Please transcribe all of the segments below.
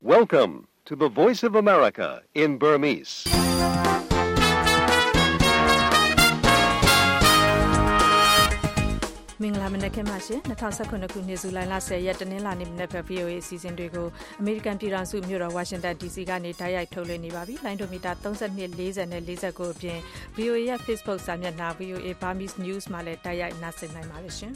Welcome to the Voice of America in Burmese. ။မင်္ဂလာမနက်ခင်းပါရှင်2019ခုနှစ်ဇူလိုင်လ10ရက်တနင်္လာနေ့မနက်ဖက် VOA အစီအစဉ်တွေကိုအမေရိကန်ပြည်ထောင်စုမြို့တော်ဝါရှင်တန် DC ကနေတိုက်ရိုက်ထုတ်လွှင့်နေပါပြီ။လိုင်းဒိုမီတာ32 40နဲ့49အပြင် VOA ရဲ့ Facebook စာမျက်နှာ VOA Burmese News မှာလည်းတိုက်ရိုက်နှာစင်နိုင်ပါတယ်ရှင်။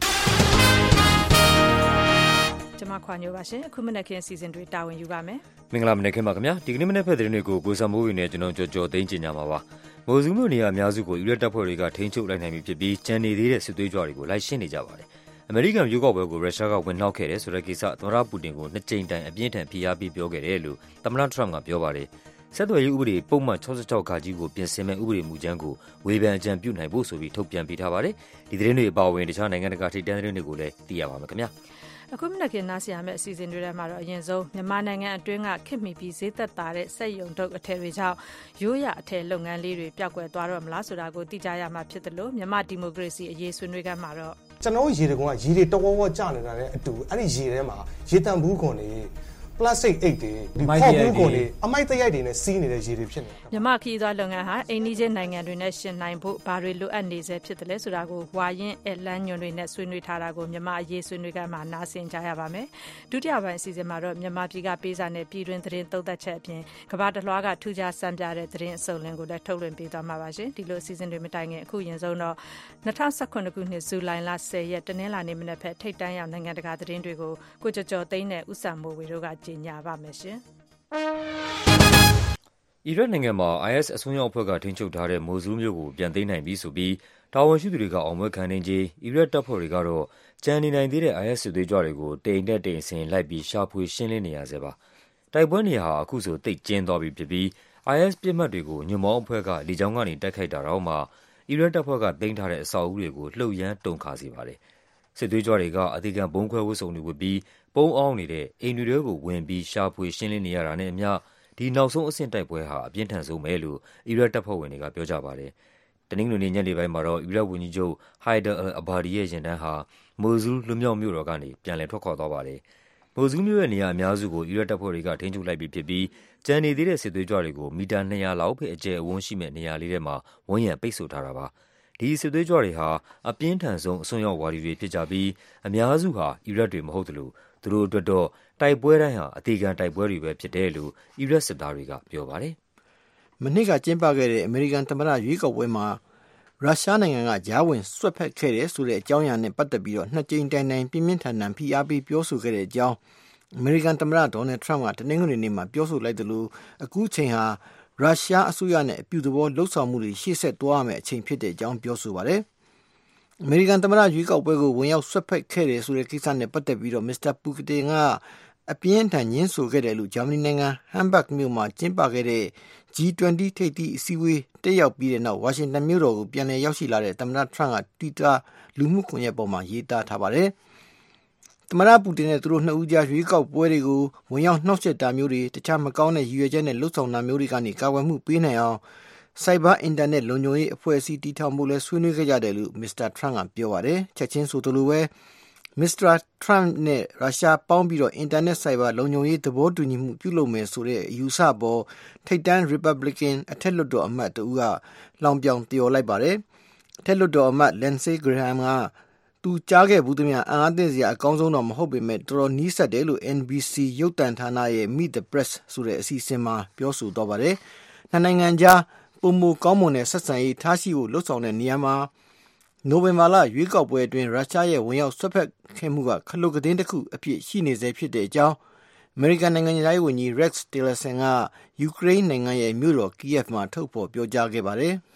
ကျွန်မခွာညိုပါရှင်အခုမနက်ခင်းအစီအစဉ်တွေတာဝန်ယူပါမယ်။မင်္ဂလာမနက်ခင်းပါခင်ဗျာ။ဒီကနေ့မနက်ဖက်သတင်းတွေကိုကိုစံမိုးဝင်းနဲ့ကျွန်တော်ကြော်သိန်းကျင်ကြမှာပါ။မိုးစုမြို့နေရာအများစုကိုယူရက်တပ်ဖွဲ့တွေကထိန်းချုပ်လိုက်နိုင်ပြီဖြစ်ပြီးကျန်နေသေးတဲ့စစ်သွေးကြွတွေကိုလိုက်ရှင်းနေကြပါတယ်။အမေရိကန်ရွေးကောက်ပွဲကိုရုရှားကဝင်နှောက်ခဲ့တယ်ဆိုတဲ့ကိစ္စသမ္မတပူတင်ကိုနှစ်ကြိမ်တိုင်အပြင်းထန်ဖိအားပေးပြောခဲ့တယ်လို့သမ္မတထရမ့်ကပြောပါတယ်။ဆက်သွယ်ရေးဥပဒေပုံမှန်66ခါကြီးကိုပြင်ဆင်မဲ့ဥပဒေမူကြမ်းကိုဝေဖန်အကြံပြုနိုင်ဖို့ဆိုပြီးထုတ်ပြန်ပေးထားပါတယ်။ဒီသတင်းတွေအပါအဝင်တခြားနိုင်ငံတကာထိပ်တန်းသတင်းတွေကိုလည်းသိရပါမယ်ခင်ဗျာ။အခုမနက်ခင်းနားဆင်ရမယ့်အစီအစဉ်တွေထဲမှာတော့အရင်ဆုံးမြန်မာနိုင်ငံအတွင်းကခေတ်မီပြီးဈေးသက်သာတဲ့စက်ရုံထုတ်အထည်တွေကြောင့်ရိုးရာအထည်လုပ်ငန်းလေးတွေပျောက်ကွယ်သွားတော့မလားဆိုတာကိုသိကြရမှာဖြစ်တယ်လို့မြန်မာဒီမိုကရေစီအရေးဆွေးနွေးခန်းမှာတော့ကျွန်တော်ရေတကွန်ကရေတွေတဝဝကျနေတာနဲ့အတူအဲ့ဒီရေထဲမှာရေတံဘူးခွန်တွေပလတ်စတစ်အိတ်တွေဒီဖောက်ဘူးခွန်တွေအမိုက်တရိုက်တွေနဲ့စီးနေတဲ့ရေတွေဖြစ်နေတာမြန်မာခီးသွားလုပ်ငန်းဟာအိန္ဒိယနိုင်ငံတွေနဲ့ရှင်နိုင်ဖို့ဘာတွေလိုအပ်နေစေဖြစ်တယ်လဲဆိုတာကိုဝါရင်အလန်းညွန်တွေနဲ့ဆွေးနွေးထားတာကိုမြန်မာအရေးဆွေးနွေးခန်းမှာနားဆင်ကြရပါမယ်ဒုတိယပိုင်းအစီအစဉ်မှာတော့မြန်မာပြည်ကပေးစာနဲ့ပြည်တွင်းသတင်းသုံးသပ်ချက်အပြင်ကမ္ဘာတစ်လွှားကထူးခြားစံပြတဲ့သတင်းအစုံလင်ကိုလည်းထုတ်လွှင့်ပေးသွားမှာပါရှင်ဒီလိုအစီအစဉ်တွေမတိုင်ခင်အခုရင်ဆုံးတော့2019ခုနှစ်ဇူလိုင်လ10ရက်တနင်္လာနေ့မနက်ဖက်ထိပ်တန်းရောက်နိုင်ငံတကာသတင်းတွေကိုကိုကျော်သိန်းနဲ့ဦးစံမိုးဝေတို့ကကြေညာပါမယ်အီရတ်နိုင်ငံမှာ IS အစွန်းရောက်အဖွဲ့ကထိန်းချုပ်ထားတဲ့မိုဆူးမြို့ကိုပြန်သိမ်းနိုင်ပြီဆိုပြီးတာဝန်ရှိသူတွေကအောင်ပွဲခံနေချိန်အီရတ်တပ်ဖွဲ့တွေကတော့ကြံနေနိုင်သေးတဲ့ IS စစ်သွေးကြွတွေကိုတိမ်တက်တိမ်ဆင်လိုက်ပြီးရှာဖွေရှင်းလင်းနေရဆဲပါ။တိုက်ပွဲနေရာဟာအခုဆိုသိပ်ကျဉ်းသွားပြီဖြစ်ပြီး IS ပြစ်မှတ်တွေကိုညွန့်ပေါင်းအဖွဲ့ကလေကြောင်းကနေတိုက်ခိုက်တာတော့မှအီရတ်တပ်ဖွဲ့ကသိမ်းထားတဲ့အဆောက်အဦတွေကိုလှုပ်ရမ်းတုန်ခါစေပါတယ်။စစ်သွေးကြွတွေကအသေခံဘုံခွဲဝတ်စုံတွေဝတ်ပြီးပုံအောင်းနေတဲ့အိမ်တွေကိုဝင်ပြီးရှာဖွေရှင်းလင်းနေရတာနဲ့အမျှဒီနောက်ဆုံးအဆင့်တိုက်ပွဲဟာအပြင်းထန်ဆုံးပဲလို့အီရတ်တပ်ဖွဲ့ဝင်တွေကပြောကြပါတယ်။တနင်္ဂနွေနေ့ညနေပိုင်းမှာတော့အီရတ်ဝန်ကြီးချုပ်ဟိုင်ဒါအယ်အဘာဒီရဲ့ယာဉ်တန်းဟာမိုဆူးလွတ်မြောက်မြို့တော်ကနေပြန်လည်ထွက်ခွာသွားပါတယ်။မိုဆူးမြို့ရဲ့နေရာအများစုကိုအီရတ်တပ်ဖွဲ့တွေကထိန်းချုပ်လိုက်ပြီဖြစ်ပြီးကျန်နေသေးတဲ့စစ်သွေးကြွတွေကိုမီတာ200လောက်ပဲအကျယ်အဝန်းရှိမဲ့နေရာလေးထဲမှာဝန်းရံပိတ်ဆို့ထားတာပါ။ဒီစစ်သွေးကြွတွေဟာအပြင်းထန်ဆုံးအစွန်းရောက်ဝါဒီတွေဖြစ်ကြပြီးအများစုဟာအီရတ်တွေမဟုတ်သလိုသူတို့အတွက်တော့တိုက်ပွဲတိုင်းဟာအသေးခံတိုက်ပွဲတွေပဲဖြစ်တယ်လို့အီရတ်စစ်သားတွေကပြောပါတယ်။မနှစ်ကကျင်းပခဲ့တဲ့အမေရိကန်သမ္မတရွေးကောက်ပွဲမှာရုရှားနိုင်ငံကကြားဝင်ဆွတ်ဖက်ခဲ့တဲ့ဆိုတဲ့အကြောင်းအရာနဲ့ပတ်သက်ပြီးတော့နှစ်ကြိမ်တိုင်တိုင်ပြင်းပြင်းထန်ထန်ဖိအားပေးပြောဆိုခဲ့တဲ့အကြောင်းအမေရိကန်သမ္မတဒေါ်နယ်ထရမ့်ကတနင်္ဂနွေနေ့မှာပြောဆိုလိုက်တယ်လို့အခုချိန်ဟာရုရှားအစိုးရနဲ့အပြုသဘောလှုပ်ဆောင်မှုတွေရှေ့ဆက်သွားရမယ့်အချိန်ဖြစ်တဲ့အကြောင်းပြောဆိုပါတယ်။အမေရိကန်သမ္မတရွေးကောက်ပွဲကိုဝင်ရောက်ဆွတ်ဖက်ခဲ့တယ်ဆိုတဲ့ကိစ္စနဲ့ပတ်သက်ပြီးတော့မစ္စတာပူတင်ကအပြင်းထန်ညှင်းဆိုခဲ့တယ်လို့ဂျာမနီနိုင်ငံဟမ်ဘတ်မြို့မှာကျင်းပခဲ့တဲ့ G20 ထိပ်သီးအစည်းအဝေးတက်ရောက်ပြီးတဲ့နောက်ဝါရှင်တန်မြို့တော်ကိုပြန်လည်ရောက်ရှိလာတဲ့သမ္မတထရမ့်ကတွီတာလူမှုကွန်ရက်ပေါ်မှာရေးသားထားပါတယ်။သမ္မတပူတင်နဲ့သူတို့နှစ်ဦးကြားရွေးကောက်ပွဲတွေကိုဝင်ရောက်နှောက်ယှက်တာမျိုးတွေတခြားမကောင်းတဲ့ရည်ရွယ်ချက်နဲ့လှုပ်ဆောင်တာမျိုးတွေကနေကာကွယ်မှုပေးနိုင်အောင်စိုက်ဘာအင်တာနက်လုံခြုံရေးအဖွဲ့အစည်းတည်ထောင်ဖို့လဲဆွေးနွေးခဲ့ကြတယ်လို့မစ္စတာထရမ့်ကပြောပါတယ်။ချက်ချင်းဆိုသလိုပဲမစ္စတာထရမ့်နဲ့ရုရှားပေါင်းပြီးတော့အင်တာနက်စိုက်ဘာလုံခြုံရေးသဘောတူညီမှုပြုလုပ်မယ်ဆိုတဲ့အယူဆပေါ်ထိပ်တန်း Republican အထက်လွှတ်တော်အမတ်တို့ကလောင်ပြောင်ပြောလိုက်ပါတယ်။အထက်လွှတ်တော်အမတ် Lindsey Graham ကသူကြားခဲ့ဘူးသမျှအံ့အားသင့်စရာအကောင်းဆုံးတော့မဟုတ်ပေမဲ့တော်တော်နီးစပ်တယ်လို့ NBC ရုပ်သံဌာနရဲ့ Meet the Press ဆိုတဲ့အစီအစဉ်မှာပြောဆိုသွားပါတယ်။နှစ်နိုင်ငံကြားပုံမကောင်းမွန်တဲ့ဆက်ဆံရေးထားရှိဖို့လှုံ့ဆော်တဲ့နေရာမှာနိုဝင်ဘာလရွေးကောက်ပွဲအတွင်းရုရှားရဲ့ဝင်ရောက်ဆွတ်ဖက်ခဲ့မှုကခလုတ်ကတင်းတစ်ခုအဖြစ်ရှိနေစေဖြစ်တဲ့အကြောင်းအမေရိကန်နိုင်ငံသားဝန်ကြီး Rex Tillerson ကယူကရိန်းနိုင်ငံရဲ့မြို့တော် Kyiv မှာထုတ်ဖော်ပြောကြားခဲ့ပါတယ်။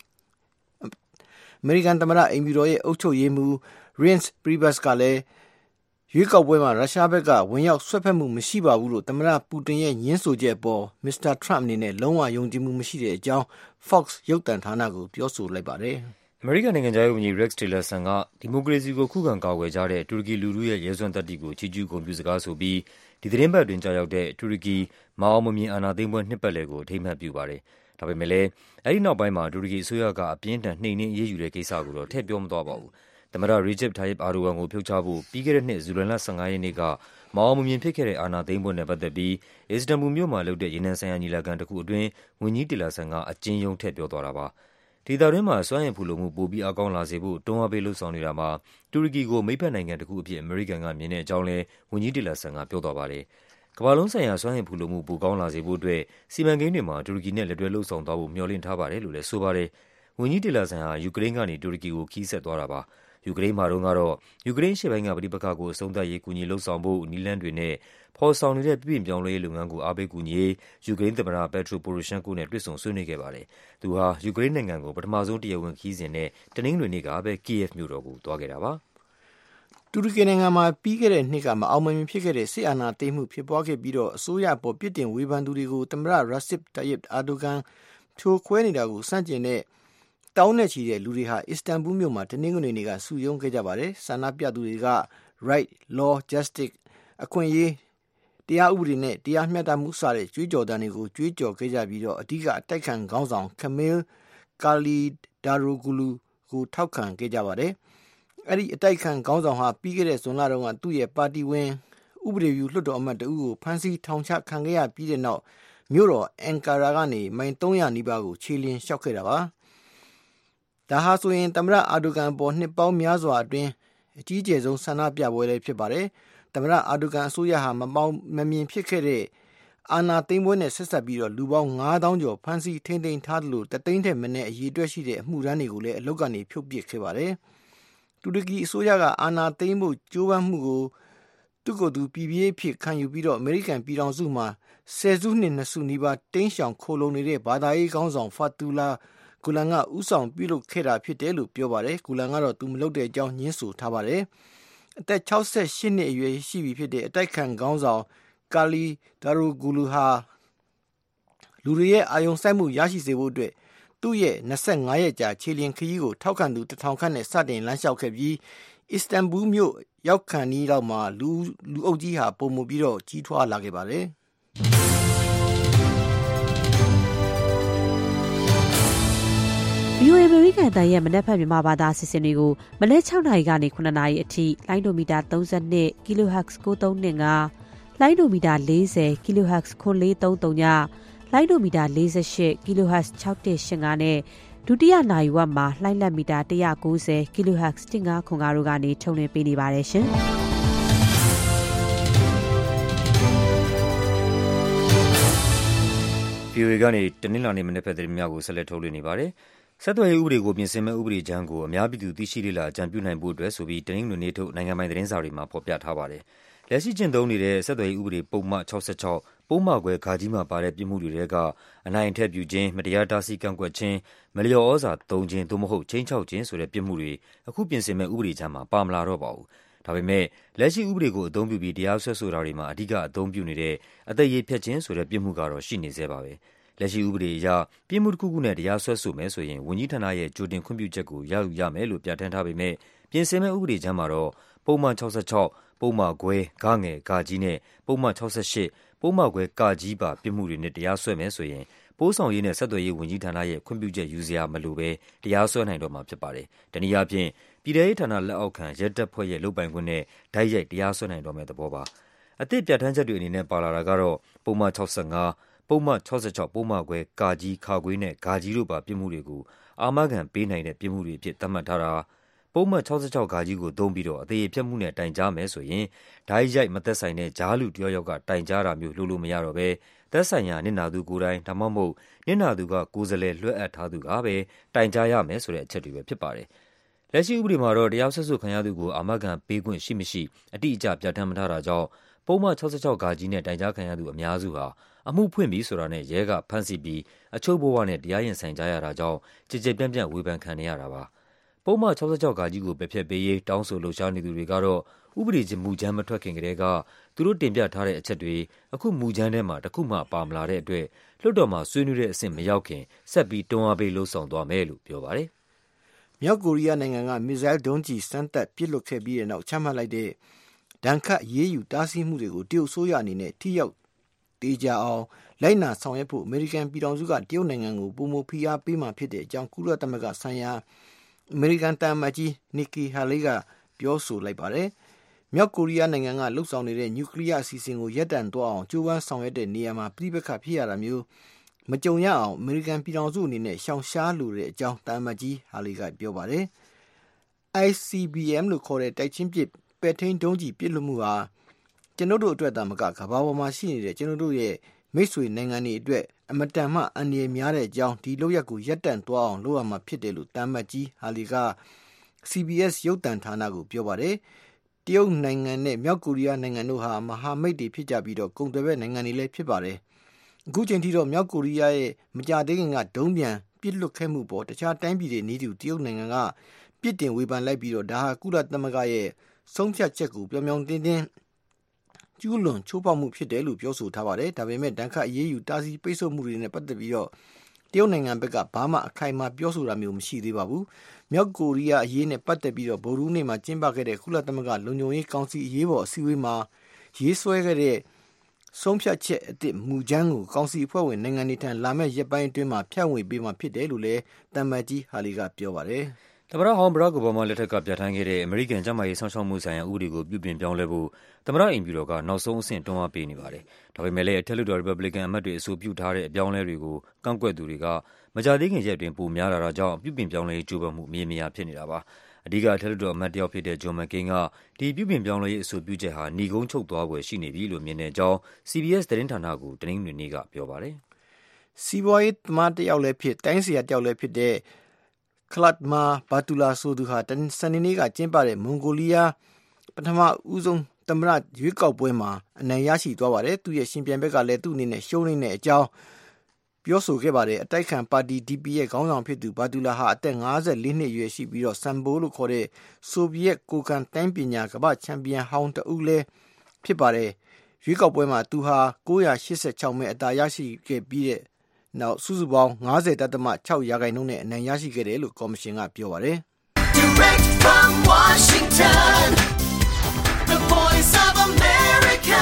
အမေရိကန်သမ္မတအိမ်ဖြူတော်ရဲ့အုပ်ချုပ်ရေးမှူး Reince Priebus ကလည်းရွေးကောက်ပွဲမှာရုရှားဘက်ကဝင်ရောက်ဆွတ်ဖက်မှုမရှိပါဘူးလို့သမ္မတပူတင်ရဲ့ညှင်းဆိုချက်ပေါ်မစ္စတာထရမ့်အနေနဲ့လုံးဝယုံကြည်မှုမရှိတဲ့အကြောင်း Fox ရုပ်သံဌာနကိုပြောဆိုလိုက်ပါတယ်။အမေရိကန်နိုင်ငံခြားရေးဝန်ကြီး Rex Tillerson ကဒီမိုကရေစီကိုခုခံကာကွယ်ကြတဲ့တူရကီလူထုရဲ့ရဲစွမ်းသတ္တိကိုချီးကျူးဂုဏ်ပြုစကားဆိုပြီးဒီသတင်းပတ်တွင်ကြာရောက်တဲ့တူရကီမအောင်မမြင်အာဏာသိမ်းပွဲနှစ်ပတ်လည်ကိုအထိမ်းအမှတ်ပြုပါတယ်။ဒါပေမဲ့လည်းအဲဒီနောက်ပိုင်းမှာတူရကီအစိုးရကအပြင်းထန်နှိမ်နင်းအရေးယူတဲ့ကိစ္စကိုတော့ထည့်ပြောမသွားပါဘူး။သမ္မတ Recep Tayyip Erdogan ကိုဖြုတ်ချဖို့ပြီးခဲ့တဲ့နှစ် ဇူလိုင်လ 15 ရက်နေ့ကမအောင်မမြင်ဖြစ်ခဲ့တဲ့အာဏာသိမ်းပွဲနဲ့ပတ်သက်ပြီးအစ္စတန်ဘူလ်မြို့မှာလုပ်တဲ့ရေနံဆိုင်ရာညီလာခံတစ်ခုအတွင်းဝန်ကြီးတီလာဆန်ကအကျဉ်းရုံးထည့်ပြောသွားတာပါ။ဒေသတွင်းမှာစွမ်းအင်ဖူလုံမှုပိုပြီးအားကောင်းလာစေဖို့တွန်းအားပေးလှုံ့ဆော်နေတာမှာတူရကီကိုမိတ်ဖက်နိုင်ငံတစ်ခုအဖြစ်အမေရိကန်ကမြင်တဲ့အကြောင်းလည်းဝန်ကြီးတီလာဆန်ကပြောသွားပါတယ်။ကမ္ဘာလုံးဆိုင်ရာစွမ်းအင်ဖူလုံမှုပိုကောင်းလာစေဖို့အတွက်စီမံကိန်းတွေမှာတူရကီနဲ့လက်တွဲလှုံ့ဆော်သွားဖို့မျှော်လင့်ထားပါတယ်လို့လည်းဆိုပါတယ်။ဝန်ကြီးတီလာဆန်ဟာယူကရိန်းကနေတူရကီကိုခီးဆက်သွားတာပါ။ယူကရိန်းမှာတုန်းကတော့ယူကရိန်းအရှေ့ပိုင်းကပဋိပက္ခကိုအဆုံးသတ်ရေးကူညီလှုံ့ဆော်ဖို့နည်းလမ်းတွေနဲ့ဖော်ဆောင်နေတဲ့ပြည်ပြောင်းလဲရေးလုပ်ငန်းကိုအားပေးကူညီရေးယူကရိန်းသမ္မတ Petro Poroshenko နဲ့တွေ့ဆုံဆွေးနွေးခဲ့ပါတယ်။သူဟာယူကရိန်းနိုင်ငံကိုပထမဆုံးတရားဝင်ခရီးစဉ်နဲ့တနင်္ဂနွေနေ့ကပဲ Kiev မြို့တော်ကိုသွားခဲ့တာပါ။တူရကီနိုင်ငံမှာပြီးခဲ့တဲ့နှစ်ကမအောင်မမြင်ဖြစ်ခဲ့တဲ့စစ်အာဏာသိမ်းမှုဖြစ်ပွားခဲ့ပြီးတော့အစိုးရပေါ်ပြစ်တင်ဝေဖန်သူတွေကိုသမ္မတ Recep Tayyip Erdogan ဖြိုခွဲနေတာကိုစန့်ကျင်တဲ့တောင်းနဲ့ချီတဲ့လူတွေဟာအစ္စတန်ဘူလ်မြို့မှာတနင်္ဂနွေနေ့ကစုရုံးခဲ့ကြပါတယ်။ဆန္ဒပြသူတွေက Right, Law, Justice အခွင့်အရေးတရားဥပဒေနဲ့တရားမျှတမှုစတဲ့ကြွေးကြော်သံတွေကိုကြွေးကြော်ခဲ့ကြပြီးတော့အဓိကအတိုက်ခံခေါင်းဆောင် Kemal Kılıçdaroğlu ကိုထောက်ခံခဲ့ကြပါတယ်။အဲ့ဒီအတိုက်ခံခေါင်းဆောင်ဟာပြီးခဲ့တဲ့ဇွန်လတုန်းကသူ့ရဲ့ပါတီဝင်ဥပဒေပြုလွှတ်တော်အမတ်တဦးကိုဖမ်းဆီးထောင်ချခံခဲ့ရပြီးတဲ့နောက်မြို့တော်အန်ကာရာကနေမိုင်300နီးပါးကိုခြေလျင်လျှောက်ခဲ့တာပါ။ဒါဟာဆိုရင်သမ္မတအာဒိုဂန်ပေါ်နှစ်ပေါင်းများစွာအတွင်းအကြီးကျယ်ဆုံးဆန္ဒပြပွဲလည်းဖြစ်ပါတယ်။သမ္မတအာဒိုဂန်အစိုးရဟာမမြင်ဖြစ်ခဲ့တဲ့အာဏာသိမ်းပွဲနဲ့ဆက်ဆက်ပြီးတော့လူပေါင်း9000ကျော်ဖမ်းဆီးထိန်းသိမ်းထားသလိုတသိန်းထက်မနည်းအရေးအတွက်ရှိတဲ့အမှုရန်တွေကိုလည်းအလုတ်ကနေဖြုတ်ပစ်ခဲ့ပါတယ်။တူရကီအစိုးရကအာဏာသိမ်းဖို့ကြိုးပမ်းမှုကိုသူ့ကိုယ်သူပြည်ပြည့်ဖြစ်ခံယူပြီးတော့အမေရိကန်ပြည်ထောင်စုမှာဆယ်စုနှစ်2စုနီးပါးတင်းရှောင်ခိုလုံနေတဲ့ဘာသာရေးခေါင်းဆောင်ဖာတူလာဂူလန်ကဥဆောင်ပြုလုပ်ခဲ့တာဖြစ်တယ်လို့ပြောပါတယ်။ဂူလန်ကတော့သူမလုပ်တဲ့အကြောင်းညှင်းဆိုထားပါတယ်။အသက်68နှစ်အရွယ်ရှိပြီဖြစ်တဲ့အတိုက်ခံခေါင်းဆောင်ကာလီဒါရိုဂူလူဟာလူတွေရဲ့အာယုံစိုက်မှုရရှိစေဖို့အတွက်သူ့ရဲ့25ရက်ကြာခြေလျင်ခရီးကိုထောက်ခံသူ1000ခန့်နဲ့စတင်လမ်းလျှောက်ခဲ့ပြီးအစ္စတန်ဘူလ်မြို့ရောက်ခါနီးလောက်မှာလူအုပ်ကြီးဟာပုံမပြီးတော့ကြီးထွားလာခဲ့ပါတယ်။ VOA အမေရိကန်အသံရဲ့မနက်ဖြန်မြန်မာဘာသာအစီအစဉ်တွေကိုမနက်6နာရီကနေ9နာရီအထိလိုင်းဒိုမီတာ32 kHz 9325လိုင်းဒိုမီတာ40 kHz 9433ညလိုင်းဒိုမီတာ48 kHz 6185နဲ့ဒုတိယနာရီဝက်မှာလိုင်းလက်မီတာ190 kHz 1505တို့ကနေထုတ်လွှင့်ပေးနေပါတယ်ရှင်။ VOA ကနေတနင်္လာနေ့မနက်ဖြန်သတင်းများကိုဆက်လက်ထုတ်လွှင့်နေပါတယ်။ဆက်သွယ်ရေးဥပဒေကိုပြင်ဆင်မဲ့ဥပဒေကြမ်းကိုအများပြည်သူသိရှိလေ့လာအကြံပြုနိုင်ဖို့အတွက်ဆိုပြီးတနင်္ဂနွေနေ့ထုတ်နိုင်ငံပိုင်သတင်းစာတွေမှာဖော်ပြထားပါတယ်။လက်ရှိကျင့်သုံးနေတဲ့ဆက်သွယ်ရေးဥပဒေပုံမှန်66ပုံမှန်ခွဲဂါကြီးမှာပါတဲ့ပြစ်မှုတွေထဲကအနိုင်အထက်ပြုခြင်းမတရားတားဆီးကန့်ကွက်ခြင်းမလျော်ဩဇာသုံးခြင်းသို့မဟုတ်ချိန်ချောက်ခြင်းဆိုတဲ့ပြစ်မှုတွေအခုပြင်ဆင်မဲ့ဥပဒေကြမ်းမှာပါမလာတော့ပါဘူး။ဒါပေမဲ့လက်ရှိဥပဒေကိုအသုံးပြုပြီးတရားစွဲဆိုတာတွေမှာအဓိကအသုံးပြုနေတဲ့အသက်ရည်ဖျက်ခြင်းဆိုတဲ့ပြစ်မှုကတော့ရှိနေသေးပါပဲ။လက်ရှိဥပဒေအရပြစ်မှုတစ်ခုခုနဲ့တရားစွဲဆိုမယ်ဆိုရင်ဝန်ကြီးဌာနရဲ့ကြိုတင်ခွင့်ပြုချက်ကိုရယူရမယ်လို့ပြဋ္ဌာန်းထားပေမဲ့ပြင်ဆင်မဲ့ဥပဒေကြမ်းမှာတော့ပုံမှန်66ပုံမှန်ခွဲဂငယ်ဂကြီးနဲ့ပုံမှန်68ပုံမှန်ခွဲကကြီးပါပြစ်မှုတွေနဲ့တရားစွဲမယ်ဆိုရင်ပိုးဆောင်ရေးနဲ့ဆက်သွယ်ရေးဝန်ကြီးဌာနရဲ့ခွင့်ပြုချက်ယူစရာမလိုဘဲတရားစွဲနိုင်တော့မှာဖြစ်ပါတယ်။တနည်းအားဖြင့်ပြည်ထောင်စုဌာနလက်အောက်ခံရဲတပ်ဖွဲ့ရဲ့လုပ်ပိုင်ခွင့်နဲ့ဓာတ်ရိုက်တရားစွဲနိုင်တော့မယ့်သဘောပါ။အသစ်ပြဋ္ဌာန်းချက်တွေအနေနဲ့ပါလာတာကတော့ပုံမှန်65ပုံမှန်66ပုံမှန်ခွဲကာကြီးခါခွေးနဲ့ဂါကြီးတို့ပါပြစ်မှုတွေကိုအာမခံပေးနိုင်တဲ့ပြစ်မှုတွေအဖြစ်သတ်မှတ်ထားတာပုံမှန်66ဂါကြီးကိုသုံးပြီးတော့အသေးဖြတ်မှုနဲ့တိုင်ကြားမယ်ဆိုရင်ဓာတ်ရိုက်မသက်ဆိုင်တဲ့ကြားလူတယောက်ကတိုင်ကြားတာမျိုးလို့မရတော့ပဲသက်ဆိုင်ရာနစ်နာသူကိုယ်တိုင်ဒါမှမဟုတ်နစ်နာသူကကိုယ်စားလှယ်လွှဲအပ်ထားသူကပဲတိုင်ကြားရမယ်ဆိုတဲ့အချက်တွေပဲဖြစ်ပါတယ်။လက်ရှိဥပဒေမှာတော့တရားစွဲဆိုခံရသူကိုအာမခံပေးခွင့်ရှိမရှိအတိအကျပြဋ္ဌာန်းမထားတာကြောင့်ပုံမှန်66ဂါကြီးနဲ့တိုင်ကြားခံရသူအများစုဟာအမှုဖွင့်ပြီးဆိုတာနဲ့ရဲကဖမ်းဆီးပြီးအချုပ်ဘဝနဲ့တရားရင်ဆိုင်ကြရတာကြောင့်ကြည်ကြည်ပြန့်ပြန့်ဝေဖန်ခံနေရတာပါ။ပုံမှန်66ဂါကြီးကိုပယ်ဖျက်ပေးရေးတောင်းဆိုလှုပ်ရှားနေသူတွေကတော့ဥပဒေချင်းမူကြမ်းမထွက်ခင်ကတည်းကသူတို့တင်ပြထားတဲ့အချက်တွေအခုမူကြမ်းထဲမှာတစ်ခုမှပါမလာတဲ့အတွက်လွှတ်တော်မှာဆွေးနွေးတဲ့အဆင့်မရောက်ခင်ဆက်ပြီးတွန်းအားပေးလှုံ့ဆော်သွားမယ်လို့ပြောပါတယ်။မြောက်ကိုရီးယားနိုင်ငံကမစ်ဇိုင်းဒုံးကျည်စမ်းသပ်ပစ်လွှတ်ခဲ့ပြီးတဲ့နောက်ချမှတ်လိုက်တဲ့ဒဏ်ခတ်ရေးယူတားဆီးမှုတွေကိုတရုတ်အစိုးရအနေနဲ့ထိရောက်တေးကြအောင်လိုက်နာဆောင်ရွက်ဖို့အမေရိကန်ပြည်ထောင်စုကတရုတ်နိုင်ငံကိုပုံမဖိအားပေးမှဖြစ်တဲ့အကြောင်းကုလသမဂ္ဂဆိုင်ရာအမေရိကန်တန်မတ်ကြီးနီကီဟာလီကပြောဆိုလိုက်ပါတယ်။မြောက်ကိုရီးယားနိုင်ငံကလှုပ်ဆောင်နေတဲ့နျူကလ িয়ার အစီအစဉ်ကိုရပ်တန့်သွားအောင်ကြိုးပမ်းဆောင်ရွက်တဲ့နေရာမှာပြိပခတ်ဖြစ်ရတာမျိုးမကြုံရအောင်အမေရိကန်ပြည်ထောင်စုအနေနဲ့ရှောင်ရှားလိုတဲ့အကြောင်းတန်မတ်ကြီးဟာလီကပြောပါတယ်။ ICBM လို့ခေါ်တဲ့တိုက်ချင်းပစ်ပဲ့ထိန်းဒုံးကျည်ပစ်လွှတ်မှုဟာကျွန်တော်တို့အတွက်သာမကကမ္ဘာပေါ်မှာရှိနေတဲ့ကျွန်တော်တို့ရဲ့မိတ်ဆွေနိုင်ငံတွေအတွက်အမတန်မှအန္တရာယ်များတဲ့အကြောင်းဒီလုပ်ရက်ကိုရပ်တန့်သွားအောင်လုပ်ရမှာဖြစ်တယ်လို့တန်မတ်ကြီးဟာလီက CBS ရုပ်သံဌာနကိုပြောပါတယ်။တရုတ်နိုင်ငံနဲ့မြောက်ကိုရီးယားနိုင်ငံတို့ဟာမဟာမိတ်တွေဖြစ်ကြပြီးတော့ကုန်သွယ်ဘက်နိုင်ငံတွေလည်းဖြစ်ပါတယ်။အခုချိန်ထိတော့မြောက်ကိုရီးယားရဲ့မကြသေးခင်ကဒုံးပြန်ပစ်လွတ်ခဲ့မှုပေါ်တခြားတိုင်းပြည်တွေနေတူတရုတ်နိုင်ငံကပြစ်တင်ဝေဖန်လိုက်ပြီးတော့ဒါဟာကုလသမဂ္ဂရဲ့ဆုံးဖြတ်ချက်ကိုပြောင်ပြောင်တင်းတင်းကျူးလွန်ချိုးဖောက်မှုဖြစ်တယ်လို့ပြောဆိုထားပါတယ်။ဒါပေမဲ့ဒဏ်ခတ်အရေးယူတားဆီးပိတ်ဆို့မှုတွေနဲ့ပတ်သက်ပြီးတော့တရုတ်နိုင်ငံဘက်ကဘာမှအခိုင်အမာပြောဆိုတာမျိုးမရှိသေးပါဘူး။မြောက်ကိုရီးယားအရေးနဲ့ပတ်သက်ပြီးတော့ဗုဒ္ဓဟူးနေ့မှာကျင်းပခဲ့တဲ့ကုလသမဂ္ဂလုံခြုံရေးကောင်စီအရေးပေါ်အစည်းအဝေးမှာရေးဆွဲခဲ့တဲ့ဆုံးဖြတ်ချက်အသစ်မူကြမ်းကိုကောင်စီအဖွဲ့ဝင်နိုင်ငံတွေထံလာမယ့်ရက်ပိုင်းအတွင်းမှာဖြန့်ဝေပေးမှာဖြစ်တယ်လို့လည်းတမန်ကြီးဟာလီကပြောပါတယ်။သမ္မတဟောင်းဘရာ့ခ် အိုဘားမားလက်ထက်ကပြဋ္ဌာန်းခဲ့တဲ့အမေရိကန်ကျန်းမာရေးစောင့်ရှောက်မှုဆိုင်ရာဥပဒေကိုပြုပြင်ပြောင်းလဲဖို့သမ္မတအိမ်ဖြူတော်ကနောက်ဆုံးအဆင့်တွန်းအားပေးနေပါတယ်။ဒါပေမဲ့လည်းအထက်လွှတ်တော်ရီပတ်ဘလီကန်အမတ်တွေအဆိုပြုထားတဲ့အပြောင်းအလဲတွေကိုကန့်ကွက်သူတွေကမကြာသေးခင်ရက်အတွင်းပိုများလာတာကြောင့်ပြုပြင်ပြောင်းလဲရေးကြိုးပမ်းမှုမရေမရာဖြစ်နေတာပါ။အဓိကအထက်လွှတ်တော်အမတ်တယောက်ဖြစ်တဲ့ဂျွန်မက်ကိန်းကဒီပြုပြင်ပြောင်းလဲရေးအဆိုပြုချက်ဟာနှီးကုန်းချုပ်သွားဖွယ်ရှိနေပြီလို့မြင်တဲ့အကြောင်း CBS သတင်းဌာနကိုတနင်္ဂနွေနေ့ကပြောပါတယ်။စီးပွားရေးသမားတယောက်လည်းဖြစ်တိုင်းဆရာတယောက်လည်းဖြစ်တဲ့ခလတ်မာဘာတူလာဆိုသူဟာစနေနေ့ကကျင်းပတဲ့မွန်ဂိုလီးယားပထမဦးဆုံးသမ္မတရွေးကောက်ပွဲမှာအနိုင်ရရှိသွားပါတယ်။သူ့ရဲ့ရှင်ပြိုင်ဘက်ကလည်းသူ့အနေနဲ့ရှုံးနေတဲ့အကြောင်းပြောဆိုခဲ့ပါတယ်။အတိုက်ခံပါတီ DP ရဲ့ခေါင်းဆောင်ဖြစ်သူဘာတူလာဟာအသက်54နှစ်အရွယ်ရှိပြီးတော့ဆမ်ဘိုလို့ခေါ်တဲ့ဆိုဗီယက်ကိုကန်တိုင်းပညာကမ္ဘာ့ချန်ပီယံဟောင်းတဦးလည်းဖြစ်ပါတယ်။ရွေးကောက်ပွဲမှာသူဟာ986မဲအသာရရှိခဲ့ပြီးတဲ့နောက်စုစုပေါင်း 50.6% နဲ့အနိုင်ရရှိခဲ့တယ်လို့ကော်မရှင်ကပြောပါတယ်။ Direct from Washington, the voice of America,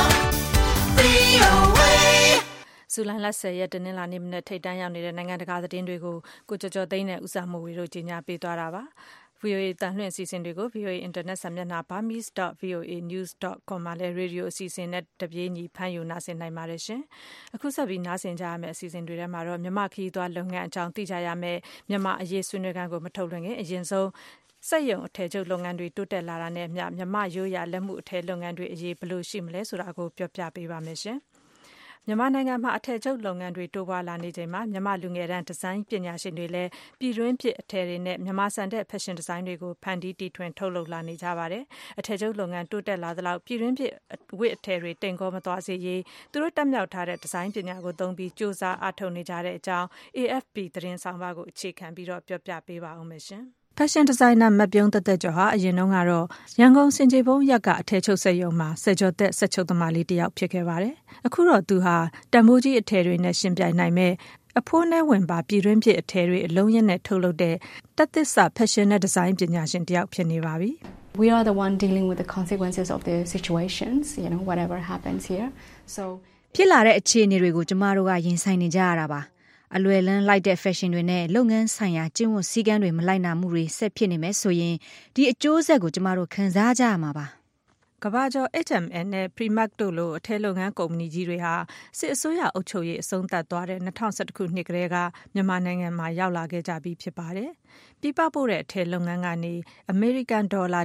VOA ဇူလိုင်လ 10 ရက်တနင်္လာနေ့မနက်ထိပ်တန်းရောက်နေတဲ့နိုင်ငံတကာသတင်းတွေကိုကိုကျော်ကျော်သိန်းနဲ့ဦးစာမိုးဝေတို့ကြီးညာပေးသွားတာပါ။ VOA တန်လွှင့်အစီအစဉ်တွေကို VOA Internet စာမျက်နှာ burmese.voanews.com မှာလည်းရေဒီယိုအစီအစဉ်နဲ့တပြေးညီဖမ်းယူနားဆင်နိုင်ပါတယ်ရှင်။အခုဆက်ပြီးနားဆင်ကြရမယ့်အစီအစဉ်တွေထဲမှာတော့မြန်မာခရီးသွားလုပ်ငန်းအကြောင်းသိကြရမယ့်မြန်မာအရေးဆွေးနွေးခန်းကိုမထုတ်လွှင့်ခင်အရင်ဆုံးစက်ရုံအထည်ချုပ်လုပ်ငန်းတွေတိုးတက်လာတာနဲ့အမျှမြန်မာရိုးရာလက်မှုအထည်လုပ်ငန်းတွေအရေးဘယ်လိုရှိမလဲဆိုတာကိုပြောပြပေးပါမယ်ရှင်။မြန်မာနိုင်ငံမှာအထည်ချုပ်လုပ်ငန်းတွေတိုးပွားလာနေချိန်မှာမြန်မာလူငယ်တန်းဒီဇိုင်းပညာရှင်တွေလည်းပြည်တွင်းဖြစ်အထည်တွေနဲ့မြန်မာစံတဲ့ဖက်ရှင်ဒီဇိုင်းတွေကိုဖန်တီးတီထွင်ထုတ်လုပ်လာနေကြပါတယ်။အထည်ချုပ်လုပ်ငန်းတိုးတက်လာသလောက်ပြည်တွင်းဖြစ်ဝတ်အထည်တွေတိမ်ကောမသွားစေရေးသူတို့တက်မြောက်ထားတဲ့ဒီဇိုင်းပညာကိုသုံးပြီးစ조사အားထုတ်နေကြတဲ့အကြောင်း AFP သတင်းဆောင်ပါကိုအခြေခံပြီးတော့ပြောပြပေးပါဦးမယ်ရှင်။ဖက်ရှင်ဒီဇိုင်နာမတ်ပြုံးသက်သက်ကျော်ဟာအရင်တုန်းကတော့ရန်ကုန်စင်ကြေဘုံရပ်ကအထည်ချုပ်စက်ရုံမှာဆယ်ကျော်သက်ဆက်ချုပ်သမားလေးတစ်ယောက်ဖြစ်ခဲ့ပါတယ်။အခုတော့သူဟာတန်မိုးကြီးအထည်တွေနဲ့ရှင်ပြိုင်နိုင်မဲ့အဖိုးနဲ့ဝင်ပါပြည်တွင်းဖြစ်အထည်တွေအလုံးရင်းနဲ့ထုတ်လုပ်တဲ့တက်သစ်စာဖက်ရှင်နဲ့ဒီဇိုင်းပညာရှင်တစ်ယောက်ဖြစ်နေပါပြီ။ We are the one dealing with the consequences of the situations, whatever happens here. So ဖြစ်လာတဲ့အခြေအနေတွေကိုကျမတို့ကရင်ဆိုင်နေကြရတာပါ။အလွယ်လန်းလိုက်တဲ့ fashion တွေနဲ့လုပ်ငန်းဆိုင်ရာကျင့်ဝတ်စည်းကမ်းတွေမလိုက်နာမှုတွေဆက်ဖြစ်နေမယ်ဆိုရင်ဒီအကျိုးဆက်ကိုကျမတို့ခံစားကြရမှာပါကမ္ဘာကျော် H&M နဲ့ Primark တို့လိုအထည်လုပ်ငန်းကုမ္ပဏီကြီးတွေဟာစစ်အစိုးရအုပ်ချုပ်ရေးအဆုံးသတ်သွားတဲ့2011ခုနှစ်ကတည်းကမြန်မာနိုင်ငံမှာရောက်လာခဲ့ကြပြီးဖြစ်ပါတယ်။ပြပပို့တဲ့အထည်လုပ်ငန်းကနေအမေရိကန်ဒေါ်လာ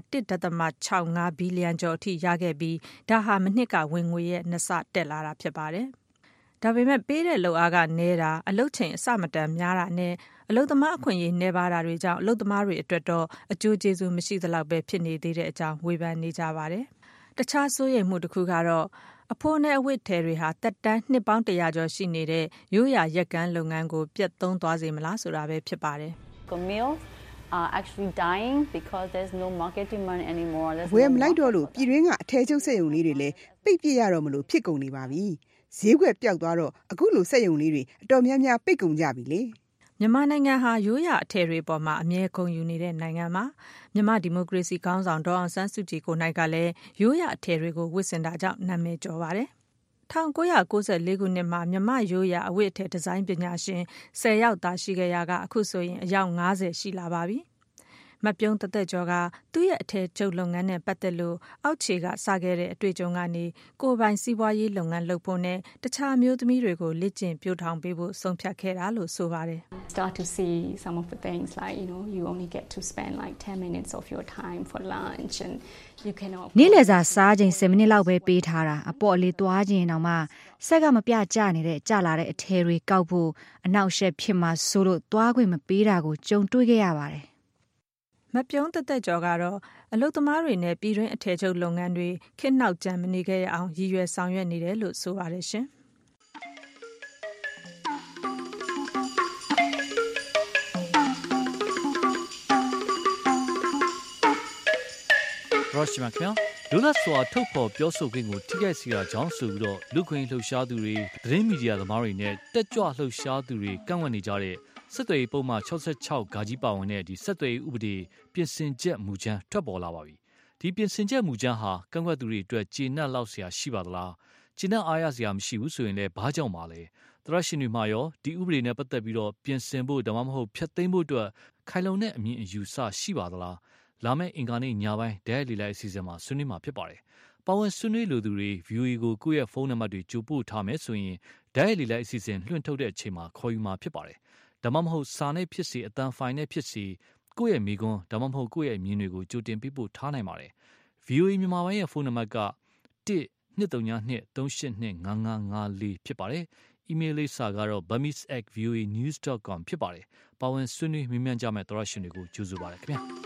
1.65 ဘီလီယံကျော်အထိရခဲ့ပြီးဒါဟာမနှစ်ကဝင်ငွေရဲ့2ဆတက်လာတာဖြစ်ပါတယ်။ဒါပေမဲ့ပေးတဲ့လုပ်အားကနည်းတာအလုပ်ချိန်အဆမတန်များတာနဲ့အလုပ်သမားအခွင့်အရေးနည်းပါးတာတွေကြောင့်အလုပ်သမားတွေအတွက်တော့အကျိုးကျေးဇူးမရှိသလောက်ပဲဖြစ်နေသေးတဲ့အကြောင်းဝေဖန်နေကြပါတယ်။တခြားစိုးရိမ်မှုတစ်ခုကတော့အဖိုးနဲ့အဝတ်ထည်တွေဟာတက်တန်းနှစ်ပေါင်း100ကျော်ရှိနေတဲ့ရိုးရာရက်ကန်းလုပ်ငန်းကိုပြတ်သုံးသွားစေမလားဆိုတာပဲဖြစ်ပါတယ်။ Mills are actually dying because there's no market demand anymore. ဝယ်မလိုက်တော့လို့ပြည်တွင်းကအထည်ချုပ်စက်ရုံလေးတွေလည်းပိတ်ပြစ်ရတော့မလို့ဖြစ်ကုန်နေပါပြီ။ဈေးကွက်ပျောက်သွားတော့အခုလိုစက်ရုံလေးတွေအတော်များများပိတ်ကုန်ကြပြီလေမြန်မာနိုင်ငံဟာရိုးရာအထည်တွေပေါ်မှာအမြဲဂုဏ်ယူနေတဲ့နိုင်ငံမှာမြန်မာဒီမိုကရေစီခေါင်းဆောင်ဒေါ်အောင်ဆန်းစုကြည်ကိုနိုင်ကလည်းရိုးရာအထည်တွေကိုဝတ်ဆင်တာကြောင့်နာမည်ကျော်ပါတယ်1994ခုနှစ်မှာမြန်မာရိုးရာအဝတ်အထည်ဒီဇိုင်းပညာရှင်10ယောက်သာရှိခဲ့ရကအခုဆိုရင်အယောက်90ရှိလာပါပြီမပြုံးတသက်ကျော်ကသူ့ရဲ့အထည်ချုပ်လုပ်ငန်းနဲ့ပတ်သက်လို့အောက်ခြေကစခဲ့တဲ့အတွေ့အကြုံကနေကိုယ်ပိုင်စီးပွားရေးလုပ်ငန်းလုပ်ဖို့နဲ့တခြားအမျိုးသမီးတွေကိုလေ့ကျင့်ပြိုးထောင်ပေးဖို့ဆုံးဖြတ်ခဲ့တာလို့ဆိုပါတယ် Start to see some of the things like you only get to spend like 10 minutes of your time for lunch and you cannot နေ့လည်စာစားချိန်10မိနစ်လောက်ပဲပေးထားတာအပေါ့အလေးသွားခြင်းတောင်မှဆက်ကမပြကြနေတဲ့ကြလာတဲ့အထည်တွေကောက်ဖို့အနောက်ရှက်ဖြစ်မှဆိုလို့သွားခွင့်မပေးတာကိုကြုံတွေ့ခဲ့ရပါတယ်မပြုံးတသက်ကျော်ကတော့အလုပ်သမားတွေနဲ့ပြည်တွင်းအထည်ချုပ်လုပ်ငန်းတွေခေတ်နောက်ကျန်မနေခဲ့ရအောင်ရည်ရွယ်ဆောင်ရွက်နေတယ်လို့ဆိုပါတယ်ရှင်ရော့ရှိမခင်လူလက်စွာထုတ်ဖော်ပြောဆိုခွင့်ကိုထိခိုက်စေတာကြောင့်ဆိုပြီးတော့လူခွင့်လှုပ်ရှားသူတွေသတင်းမီဒီယာသမားတွေနဲ့တက်ကြွလှုပ်ရှားသူတွေကန့်ကွက်နေကြတဲ့စစ်တွေပုံမှန်66ဂါကြီးပါဝင်တဲ့ဒီစစ်တွေဥပဒေပြင်ဆင်ချက်မူကြမ်းထွက်ပေါ်လာပါပြီဒီပြင်ဆင်ချက်မူကြမ်းဟာကန့်ကွက်သူတွေအတွက်ကျေနပ်လောက်စရာရှိပါသလားကျေနပ်အားရစရာမရှိဘူးဆိုရင်လည်းဘာကြောင့်ပါလဲသရရှင်တွေမှာရောဒီဥပဒေနဲ့ပတ်သက်ပြီးတော့ပြင်ဆင်ဖို့ဒါမှမဟုတ်ဖျက်သိမ်းဖို့အတွက်ခိုင်လုံတဲ့အမြင်အယူဆရှိပါသလားလာမယ့်အင်္ဂါနေ့ညပိုင်းဒဲလီလိုက်အစီအစဉ်မှာဆွေးနွေးမှာဖြစ်ပါတယ်။ပါဝင်ဆွေးနွေးလိုသူတွေ VOA ကိုကိုယ့်ရဲ့ဖုန်းနံပါတ်တွေကြိုပို့ထားမယ်ဆိုရင်ဒဲလီလိုက်အစီအစဉ်လွှင့်ထုတ်တဲ့အချိန်မှာခေါ်ယူမှာဖြစ်ပါတယ်။ဒါမှမဟုတ်စာနဲ့ဖြစ်စေအသံဖိုင်နဲ့ဖြစ်စေကိုယ့်ရဲ့မိကွန်းဒါမှမဟုတ်ကိုယ့်ရဲ့အမြင်တွေကိုကြိုတင်ပေးပို့ထားနိုင်ပါတယ်။ VOA မြန်မာပိုင်းရဲ့ဖုန်းနံပါတ်က1-232-382-5554ဖြစ်ပါတယ်။ email လိပ်စာကတော့ burmese@voanews.com ဖြစ်ပါတယ်။ပါဝင်ဆွေးနွေးမြင်မြန်ကြမဲ့သောရရှင်တွေကိုကြိုဆိုပါရခင်ဗျာ။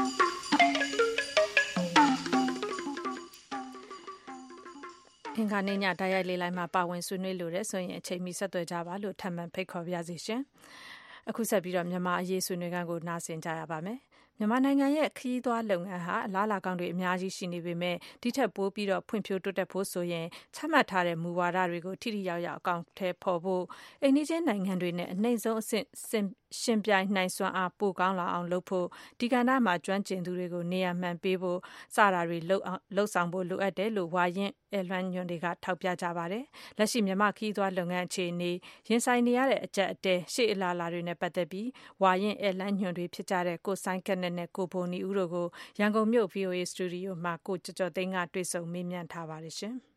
အင်္ဂါနေ့ညတိုက်ရိုက်လေးလိုက်မှာပါဝင်ဆွေးနွေးလို့ရဆိုရင်အချိန်မီဆက်သွယ်ကြပါလို့ထပ်မံဖိတ်ခေါ်ပါရစေရှင်။အခုဆက်ပြီးတော့မြန်မာအရေးဆွေးနွေးခန်းကိုနားဆင်ကြရပါမယ်။မြန်မာနိုင်ငံရဲ့ခရီးသွားလုပ်ငန်းဟာအလားအလာကောင်းတွေအများကြီးရှိနေပေမဲ့ဒီထက်ပိုပြီးတော့ဖွံ့ဖြိုးတိုးတက်ဖို့ဆိုရင်ချမှတ်ထားတဲ့မူဝါဒတွေကိုထိထိရောက်ရောက်အကောင်အထည်ဖော်ဖို့အိမ်နီးချင်းနိုင်ငံတွေနဲ့အနှိမ့်ဆုံးအဆင့်ရှင်ပြိုင်နိုင်စွမ်းအားပိုကောင်းလာအောင်လုပ်ဖို့ဒီကဏ္ဍမှာကျွမ်းကျင်သူတွေကိုနေရာမှန်ပေးဖို့စတာတွေလှုပ်ဆောင်ဖို့လိုအပ်တယ်လို့ဝါရင်အဲလွမ်းညွန်တွေကထောက်ပြကြပါတယ်။လက်ရှိမြန်မာခရီးသွားလုပ်ငန်းအခြေအနေရင်ဆိုင်နေရတဲ့အကျပ်အတဲရှေ့အလားအလာတွေနဲ့ပတ်သက်ပြီးဝါရင်အဲလွမ်းညွန်တွေဖြစ်ကြတဲ့ကိုဆိုင်ကက်နဲ့ကိုဘုံနီဦးတို့ကိုရန်ကုန်မြို့ VOA စတူဒီယိုမှာကိုကျော်ကျော်သိန်းကတွေ့ဆုံမေးမြန်းထားပါတယ်ရှင်။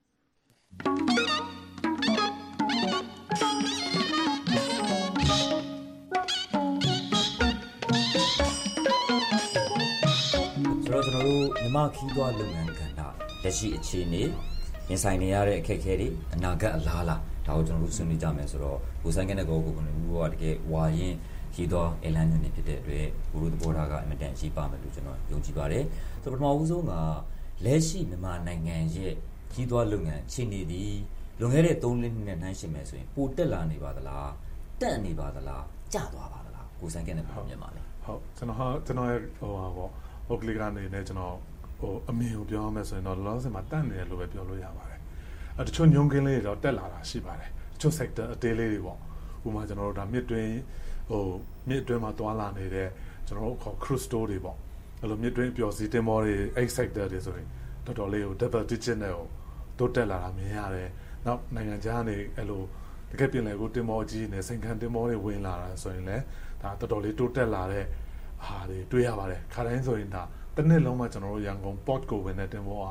ကျွန်တော်တို့မြန်မာခီးသွားလုပ်ငန်းကဏ္ဍလက်ရှိအခြေအနေရင်ဆိုင်နေရတဲ့အခက်အခဲတွေအနာဂတ်အလားအလာဒါကိုကျွန်တော်တို့ဆွေးနွေးကြမယ်ဆိုတော့ကိုဆိုင်ကနဲ့ကိုဘုံနီဦးကတကယ်ဝါရင်ခီးသွားအလန်းညွန်နေဖြစ်တဲ့အတွက်ဘုရုသဘောထားကအမြဲတမ်းရှိပါမယ်လို့ကျွန်တော်ယုံကြည်ပါတယ်ဆိုတော့ပထမဦးဆုံးကလက်ရှိမြန်မာနိုင်ငံရဲ့ခီးသွားလုပ်ငန်းအခြေအနေဒီလွန်ခဲ့တဲ့3 နှစ်နဲ့နှိုင်းယှဉ်မယ်ဆိုရင်ပိုတက်လာနေပါသလားတက်နေပါသလားကျသွားပါသလားကိုဆိုင်ကနဲ့ပြောပြပါမယ်ဟုတ်ကျွန်တော်ရဲ့ဟုတ်ကလေးကနေနဲ့ကျွန်တော်အမြင်ကိုပြောရမယ်ဆိုရင်တော့လောလောဆယ်မှာတက်နေတယ်လို့ပဲပြောလို့ရပါတယ်တချို့ညုံကင်းလေးတွေတော့တက်လာတာရှိပါတယ်တချို့ sector အသေးလေးတွေပေါ့ဥပမာကျွန်တော်တို့ဒါမြစ်တွင်းမှာတွာလာနေတဲ့ကျွန်တော်တို့ခေါ် cruise store တွေပေါ့အဲ့လိုမြစ်တွင်းအပျော်စီးတင်မောတွေအဲ့ sector တွေဆိုရင်တော်တော်လေးကို double digit နဲ့ကိုတိုးတက်လာတာမြင်ရတယ်နောက်နိုင်ငံခြားကနေအဲ့လိုတကယ်ပြင်လယ်ကိုတင်မောကြီးနဲ့စိန်ခံတင်မောတွေဝင်လာတာဆိုရင်လည်းဒါတော်တော်လေးတိုးတက်လာတဲ့ဟာတွေတွေ့ရပါတယ်ခါတိုင်းဆိုရင်ဒါတစ်နှစ်လုံးမှာကျွန်တော်တို့ရန်ကုန် port ကိုဝင်တဲ့တင်မောက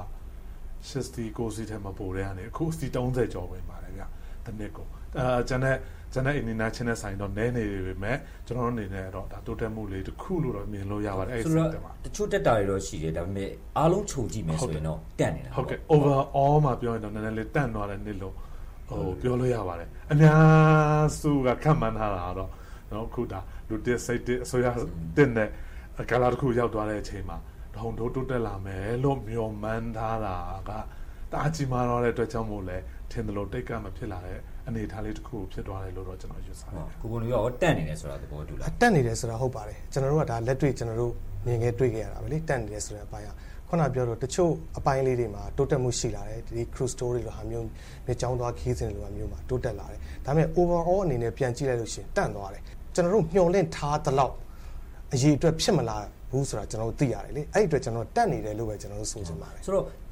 60ကိုစီထဲမှာပို့တဲ့အနေအခုစီ30ကျော်ဝင်ပါတယ်ဗျတစ်နှစ်ကိုကျန်တဲ့ international ဆိုင်တော့နည်းနေပေမဲ့ကျွန်တော်တို့အနေနဲ့တော့ဒါတိုးတက်မှုလေးတစ်ခုလို့တော့မြင်လို့ရပါတယ်အဲ့ဒီစက်မှာတချို့တက်တာတွေတော့ရှိတယ်ဒါပေမဲ့အားလုံးခြုံကြည့်မယ်ဆိုရင်တော့တက်နေတာဟုတ်ကဲ့ overall မှာပြောရင်တော့နည်းနည်းလေးတက်သွားတဲ့နှစ်လို့ပြောလို့ရပါတယ်အများစုကခံမှန်းထားတာတော့နော်အခုဒါလူတစ်စိတ်တစ်အစိုးရတစ်နဲ့ကာလာတစ်ခုရောက်သွားတဲ့အချိန်မှာဒုံတိုးတက်လာမယ်လို့မျှော်မှန်းထားတာကတအားကြီးမားတော့တဲ့အတွက်ကြောင့်မို့လဲထင်တယ်လို့တိတ်ကမဖြစ်လာတဲ့အနေအထားလေးတစ်ခုဖြစ်သွားတယ်လို့တော့ကျွန်တော်ယူဆတယ်ကိုဘုံရောတက်နေတယ်ဆိုတာသဘောတူလားတက်နေတယ်ဆိုတာဟုတ်ပါတယ်ကျွန်တော်တို့ကဒါလက်တွေ့ကျွန်တော်တို့မြင်ခဲ့တွေ့ခဲ့ရတာပဲလေတက်နေတယ်ဆိုတဲ့အပိုင်းကခုနပြောတော့တချို့အပိုင်းလေးတွေမှာတိုးတက်မှုရှိလာတယ်ဒီ cruise story လိုဟာမျိုးမြေချောင်းသွားခီးစဉ်လိုဟာမျိုးမှာတိုးတက်လာတယ်ဒါပေမဲ့ overall အနေနဲ့ပြန်ကြည့်လိုက်လို့ရှိရင်တန့်သွားတယ်ကျွန်တော်တို့မျှော်လင့်ထားသလောက်အရေးအတွက်ဖြစ်မလာဘူးဆိုတာကျွန်တော်တို့သိရတယ်လေအဲ့ဒီအတွက်ကျွန်တော်တက်နေတယ်လို့ပဲကျွန်တော်တို့ဆိုချင်ပါတယ်ဆိုတော့ဒ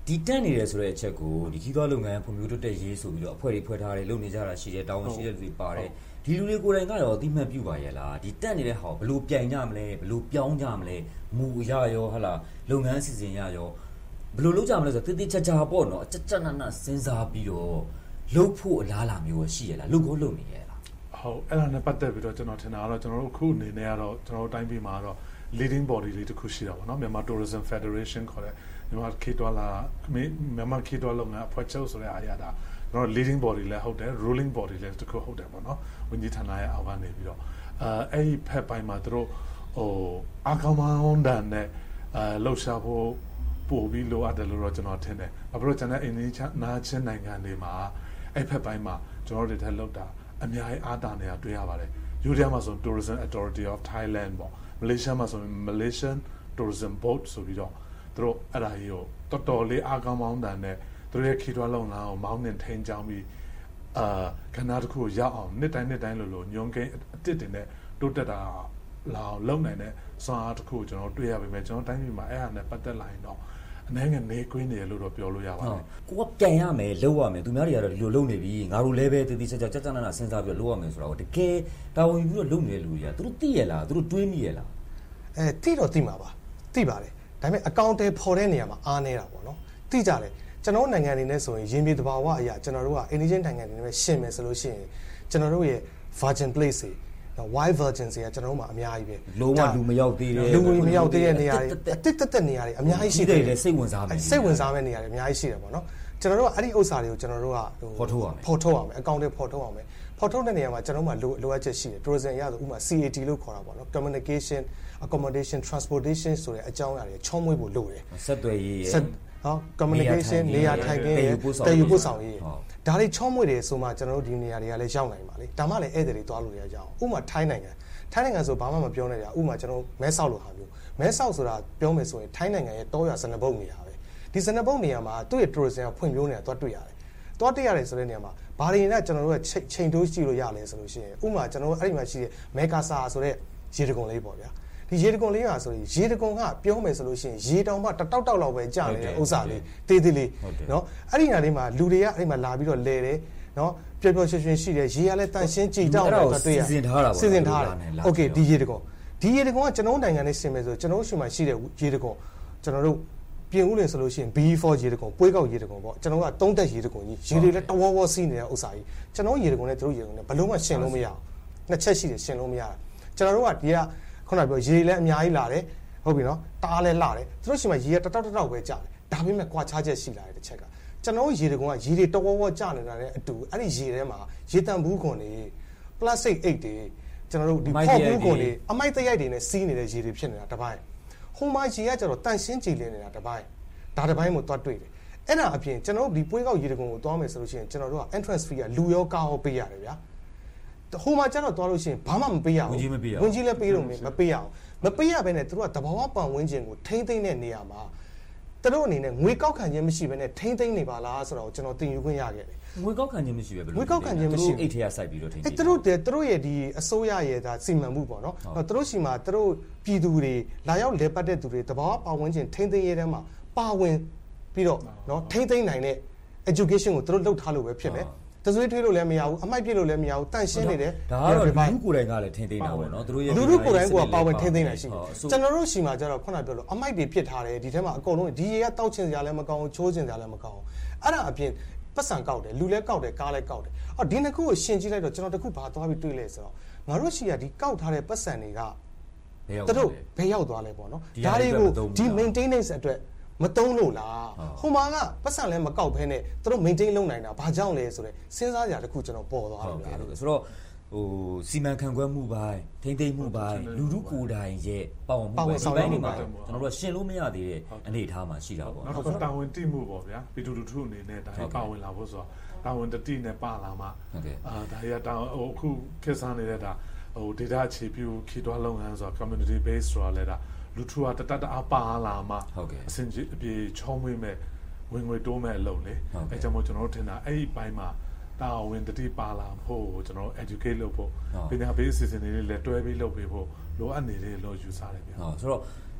ဒီတက်နေတယ်ဆိုတဲ့အချက်ကိုဒီကြီးသွားလုပ်ငန်းဖွံ့ဖြိုးတိုးတက်ရေးဆိုပြီးတော့အဖွဲ့တွေဖွဲ့ထားတယ်လုပ်နေကြတာရှိတယ်တာဝန်ရှိတဲ့လူတွေပါတယ်ဒီလူတွေကိုယ်တိုင်ကတော့အတိမတ်ပြုပါရဲ့လားဒီတက်နေတဲ့ဟာဘယ်လိုပြိုင်ကြမလဲဘယ်လိုပြောင်းကြမလဲမူရရောဟလာလုပ်ငန်းစီစဉ်ရရောဘယ်လိုလုပ်ကြမလဲဆိုတော့တိတိကျကျပေါ့နော်အကြနစဉ်းစားပြီးတော့လုပ်ဖို့အလားအလာမျိုးရှိရလားလုပ်ကိုလုပ်နေရလားဟုတ်အဲ့ဒါနဲ့ပတ်သက်ပြီးတော့ကျွန်တော်ထင်တာကတော့ကျွန်တော်တို့ခုအနေနဲ့ကတော့ကျွန်တော်တို့တိုင်းပြည်မှာတော့ leading body လေးတစ်ခုရှိတာပေါ့နော်မြန်မာ Tourism Federation ခေါ်တဲ့မြန်မာခေတ်တော်လာမြန်မာခေတ်တော်လုပ်ငန်းအဖွဲ့ချုပ်ဆိုတဲ့အရာဒါကျွန်တော် leading body လည်းဟုတ်တယ် ruling body လည်းတစ်ခုဟုတ်တယ်ပေါ့နော်ဝန်ကြီးဌာနရဲ့အောက်ကနေပြီးတော့အဲ့ဒီဖက်ပိုင်းမှာသူတို့အကောင်မောင်းတန်နဲ့လှုပ်ရှားဖို့ပို့ပြီးလိုအပ်တယ်လို့တော့ကျွန်တော်ထင်တယ်။ဘာလို့ကျွန်တော်အိန္ဒိယနာချင်းနိုင်ငံတွေမှာအဲ့ဖက်ပိုင်းမှာကျွန်တော်တို့ထက်လောက်တာအများကြီးအားတာနေတာတွေ့ရပါတယ်။ India မှာဆို Tourism Authority of Thailand ပေါ့။ Malaysia မှာဆို Malaysian Tourism Board ဆိုပြီးတော့သူတို့အဲ့ဒါကြီးကိုတော်တော်လေးအားကောင်းမောင်းတန်နဲ့သူတို့ရဲ့ခီးတွားလုံလာအောင်မောင်းနှင်ထိန်ချောင်းပြီးခဏတစ်ခုရောက်အောင်နှစ်တိုင်းလို့ညွန်ကိန်းအတစ်တင်နဲ့တိုးတက်တာလာအောင်လုပ်နိုင်တဲ့စွမ်းအားတစ်ခုကိုကျွန်တော်တွေ့ရပေမဲ့ကျွန်တော်တိုင်းပြည်မှာအဲ့ဟာနဲ့ပတ်သက်လာရင်တော့အနေငယ်နေကွင်းနေလို့တော့ပြောလို့ရပါတယ်ကိုကပြန်ရမယ်လုပ်ရမယ်သူများတွေကတော့ဒီလိုလုပ်နေပြီငါတို့လည်းပဲတည်တည်ကြကြနာစဉ်းစားပြီးလုပ်ရမယ်ဆိုတော့တကယ်တာဝန်ယူပြီးတော့လုပ်နေတဲ့လူတွေကသူတို့သိရလားသူတို့တွေးမိရလားသိတော့သိမှာပါသိပါတယ်ဒါပေမဲ့အကောင့်တွေပေါ်တဲ့နေရာမှာအားနေတာပေါ့နော်သိကြတယ်ကျွန်တော်နိုင်ငံနေနဲ့ဆိုရင်ရင်းမြေတဘာဝအရာကျွန်တော်တို့က Indonesian နိုင်ငံနေနဲ့ရှင်းမယ်ဆိုလို့ရှိရင်ကျွန်တော်တို့ရဲ့ virgin place တွေwild virgins တွေကကျွန်တော်တို့မှာအများကြီးပဲလုံးဝလူမရောက်သေးတဲ့လူမရောက်သေးတဲ့နေရာတွေတက်နေရာတွေအများကြီးရှိတယ်လေစိတ်ဝင်စားမယ့်နေရာတွေအများကြီးရှိတယ်ပေါ့နော်ကျွန်တော်တို့ကအဲ့ဒီဥစ္စာတွေကိုကျွန်တော်တို့ကဖော်ထုတ်ရမယ်အကောင့်တွေဖော်ထုတ်အောင်မယ်ဖော်ထုတ်တဲ့နေရာမှာကျွန်တော်တို့မှာလိုအပ်ချက်ရှိတယ် tourism ရဆိုဥပမာ CAT လို့ခေါ်တာပေါ့နော် communication accommodation transportation ဆိုတဲ့အကြောင်းအရာတွေချောမွေ့ဖို့လိုတယ်ဆက်သွယ်ရေးနော် communication နေရာထိုင်ခင်းတည်ယူပို့ဆောင်ရေးဒါတွေချောမွေ့တယ်ဆိုမှကျွန်တော်တို့ဒီနေရာတွေကလည်းရောက်နိုင်ပါလေဒါမှလည်းဧည့်သည်တွေသွားလို့ရကြအောင်ဥပမာထိုင်းနိုင်ငံဆိုဘာမှမပြောနဲ့ကြာဥပမာကျွန်တော်မဲဆောက်လိုဟာမျိုးမဲဆောက်ဆိုတာပြောမယ်ဆိုရင်ထိုင်းနိုင်ငံရဲ့တောရွာစနဘုတ်နေရာပဲဒီစနဘုတ်နေရာမှာသူ့ရဲ့ tourism ကဖွံ့ဖြိုးနေတာသွားတွေ့ရတယ်သွားတွေ့ရတယ်ဆိုတဲ့နေရာမှာဘာတွေနဲ့ကျွန်တော်တို့ကချိန်တိုးကြည့်လို့ရလဲဆိုလို့ရှိရင်ဥပမာကျွန်တော်တို့အဲ့ဒီမှာရှိတဲ့မဲကာဆာဆိုတဲ့ရေတံခွန်လေးပေါ့ဗျာဒီရေတံခွန်လေးကဆိုရင်ရေတံခွန်ကပြောမယ်ဆိုလို့ရှိရင်ရေတောင်မှတတောက်လောက်ပဲကြာနေတဲ့ဥစ္စာလေးတေးသေးလေးနော်အဲ့ဒီနေရာလေးမှာလူတွေကအဲ့ဒီမှာလာပြီးတော့လဲတယ်နော်ပျော်ပျော်ရွှင်ရွှင်ရှိတယ်ရေကလည်းတန်ရှင်းကြည်တောင်းတော့တွေ့ရစီစဉ်ထားတာโอเคဒီရေတံခွန်ကကျွန်တော်နိုင်ငံနဲ့ဆင်မယ်ဆိုကျွန်တော်ရှိမှရှိတဲ့ရေတံခွန်ကျွန်တော်တို့ပြင်ဦးလင်ဆိုလို့ရှိရင် B4 ရေတံခွန်ပွေးကောက်ရေတံခွန်ပေါ့ကျွန်တော်က3တက်ရေတံခွန်ကြီးရေတွေလည်းတဝေါစီးနေတဲ့ဥစ္စာကြီးကျွန်တော်ရေတံခွန်နဲ့သူတို့ရေတံခွန်နဲ့ဘလုံးမရှင်လို့မရအောင်နှစ်ချက်ရှိတယ်ရှင်လို့မရတာကျွန်တော်တို့ကဒီကခုနပြောရေလည်းအများကြီးလာတယ်ဟုတ်ပြီနော်တားလည်းလာတယ်သူတို့ရှိမှရေကတောက်ပဲကြာတယ်ဒါပေမဲ့ကွာခြားချက်ရှိလာတဲ့တစ်ချက်ကကျွန်တော်ရေတံခွန်ကရေတွေတဝေါကြာနေတာနဲ့အတူအဲ့ဒီရေထဲမှာရေတံဘူးခွန်တွေပလတ်စတစ်အိတ်တွေကျွန်တော်တို့ဒီဖောက်ဘူးခွန်တွေအမိုက်တရိုက်တွေနဲ့စီးနေတဲ့ရေတွေဖြစ်နေတာတစ်ပိုင်းဟိုမှာရေကကျတော့တန်ရှင်းကြည်လင်းနေတာတစ်ပိုင်းဒါတစ်ပိုင်းကိုတွားတွေ့တယ်အဲ့ဒါအပြင်ကျွန်တော်တို့ဒီပွေးကောက်ရေတံခွန်ကိုတွားမယ်ဆိုလို့ရှိရင်ကျွန်တော်တို့က entrance fee ကလူရောကားရောပေးရတယ်ဗျာဟိုမှာကျတော့တွားလို့ရှိရင်ဘာမှမပေးရဘူးဝင်ကြီးလည်းပေးလို့မပေးရအောင်မပေးရဘဲနဲ့သူတို့ကတဘာဝပတ်ဝန်းကျင်ကိုထိမ့်သိမ့်တဲ့နေရာမှာသူတို့အနေနဲ့ငွေကောက်ခံခြင်းမရှိဘဲနဲ့ထိမ့်သိမ့်နေပါလားဆိုတော့ကျွန်တော်တင်ယူခွင့်ရခဲ့တယ်ငွေကောက်ခံခြင်းမရှိပဲဘယ်လိုငွေကောက်ခံခြင်းမရှိအိတ်ထဲကစိုက်ပြီးတော့ထိမ့်သိမ့်သူတို့ရဲ့ဒီအစိုးရရဲ့ဒါစီမံမှုပေါ့နော်သူတို့ရှိမှာသူတို့ပြည်သူတွေလာရောက်လဲပတ်တဲ့သူတွေတဘာဝပတ်ဝန်းကျင်ထိမ့်သိမ့်ရေးထဲမှာပါဝင်ပြီးတော့နော်ထိမ့်သိမ့်နိုင်တဲ့ education ကိုသူတို့လုပ်ထားလို့ပဲဖြစ်မယ်တဆွေးထွေးလို့လည်းမရဘူးအမိုက်ပြစ်လို့လည်းမရဘူးတန့်ရှင်းနေတယ်ဒါကတော့လူကိုယ်တိုင်ကလည်းထိမ့်သိမ့်တာပေါ့နော်တို့ရဲ့လူကိုယ်တိုင်ကပါဝင်ထိမ့်သိမ့်တာရှိတယ်ကျွန်တော်တို့ရှိမှာကျတော့ခုနပြောလို့အမိုက်တွေပြစ်ထားတယ်ဒီထဲမှာအကုန်လုံးဒီရေကတောက်ချင်စရာလည်းမကောင်းဘူးချိုးချင်စရာလည်းမကောင်းဘူးအဲ့ဒါအပြင်ပတ်စံကောက်တယ်လူလည်းကောက်တယ်ကားလည်းကောက်တယ်အော်ဒီနှစ်ခုကိုရှင်းကြည့်လိုက်တော့ကျွန်တော်တခုဘာသွားပြီးတွေးလဲဆိုတော့ငါတို့ရှိရဒီကောက်ထားတဲ့ပတ်စံတွေကတို့ဘယ်ရောက်သွားလဲပေါ့နော်ဒါတွေကိုဒီ maintenance အတွက်မတုံးလို့လားဟိုမှာကပတ်စံလည်းမကောက်ဘဲနဲ့သူတို့ maintain လုပ်နိုင်တာဘာကြောင့်လဲဆိုတော့စဉ်းစားကြတခုကျွန်တော်ပေါ်သွားတယ်ဗျာဆိုတော့စီမံခန့်ခွဲမှုပိုင်းထိမ့်သိမ့်မှုပိုင်းလူထုကိုယ်တိုင်ရဲ့ပါဝင်မှုပိုင်းဒီပိုင်းတွေမှာကျွန်တော်တို့ရှင်လို့မရသေးတဲ့အနေအထားမှာရှိတာပေါ့နောက်တော့တာဝန်တိမှုပေါ့ဗျာပြည်သူလူထုအနေနဲ့ဒါပါဝင်လာဖို့ဆိုတော့တာဝန်တတိနဲ့ပါလာမှာဒါရတာအခုခေတ်စားနေတဲ့ဒါdata အခြေပြုခီတွားလုပ်ငန်းဆိုတော့ community based ဆိုတာလည်းဒါလူထုကတအားပါလာမှာအစဉ်အပြေချောင်းမွေးမဲ့ဝင်ငွေတိုးမဲ့အလုပ်လေအဲကြောင့်မို့ကျွန်တော်တို့ထင်တာအဲ့ဒီဘိုင်းမှာတာဝန်တတိပါလာဖို့ကျွန်တော် educate လုပ်ဖို့ပညာပေးအစီအစဉ်တွေလည်းတွဲပြီးလုပ်ပေးဖို့လိုအပ်နေတယ်လို့ယူဆတယ်ဗျာဆိုတော့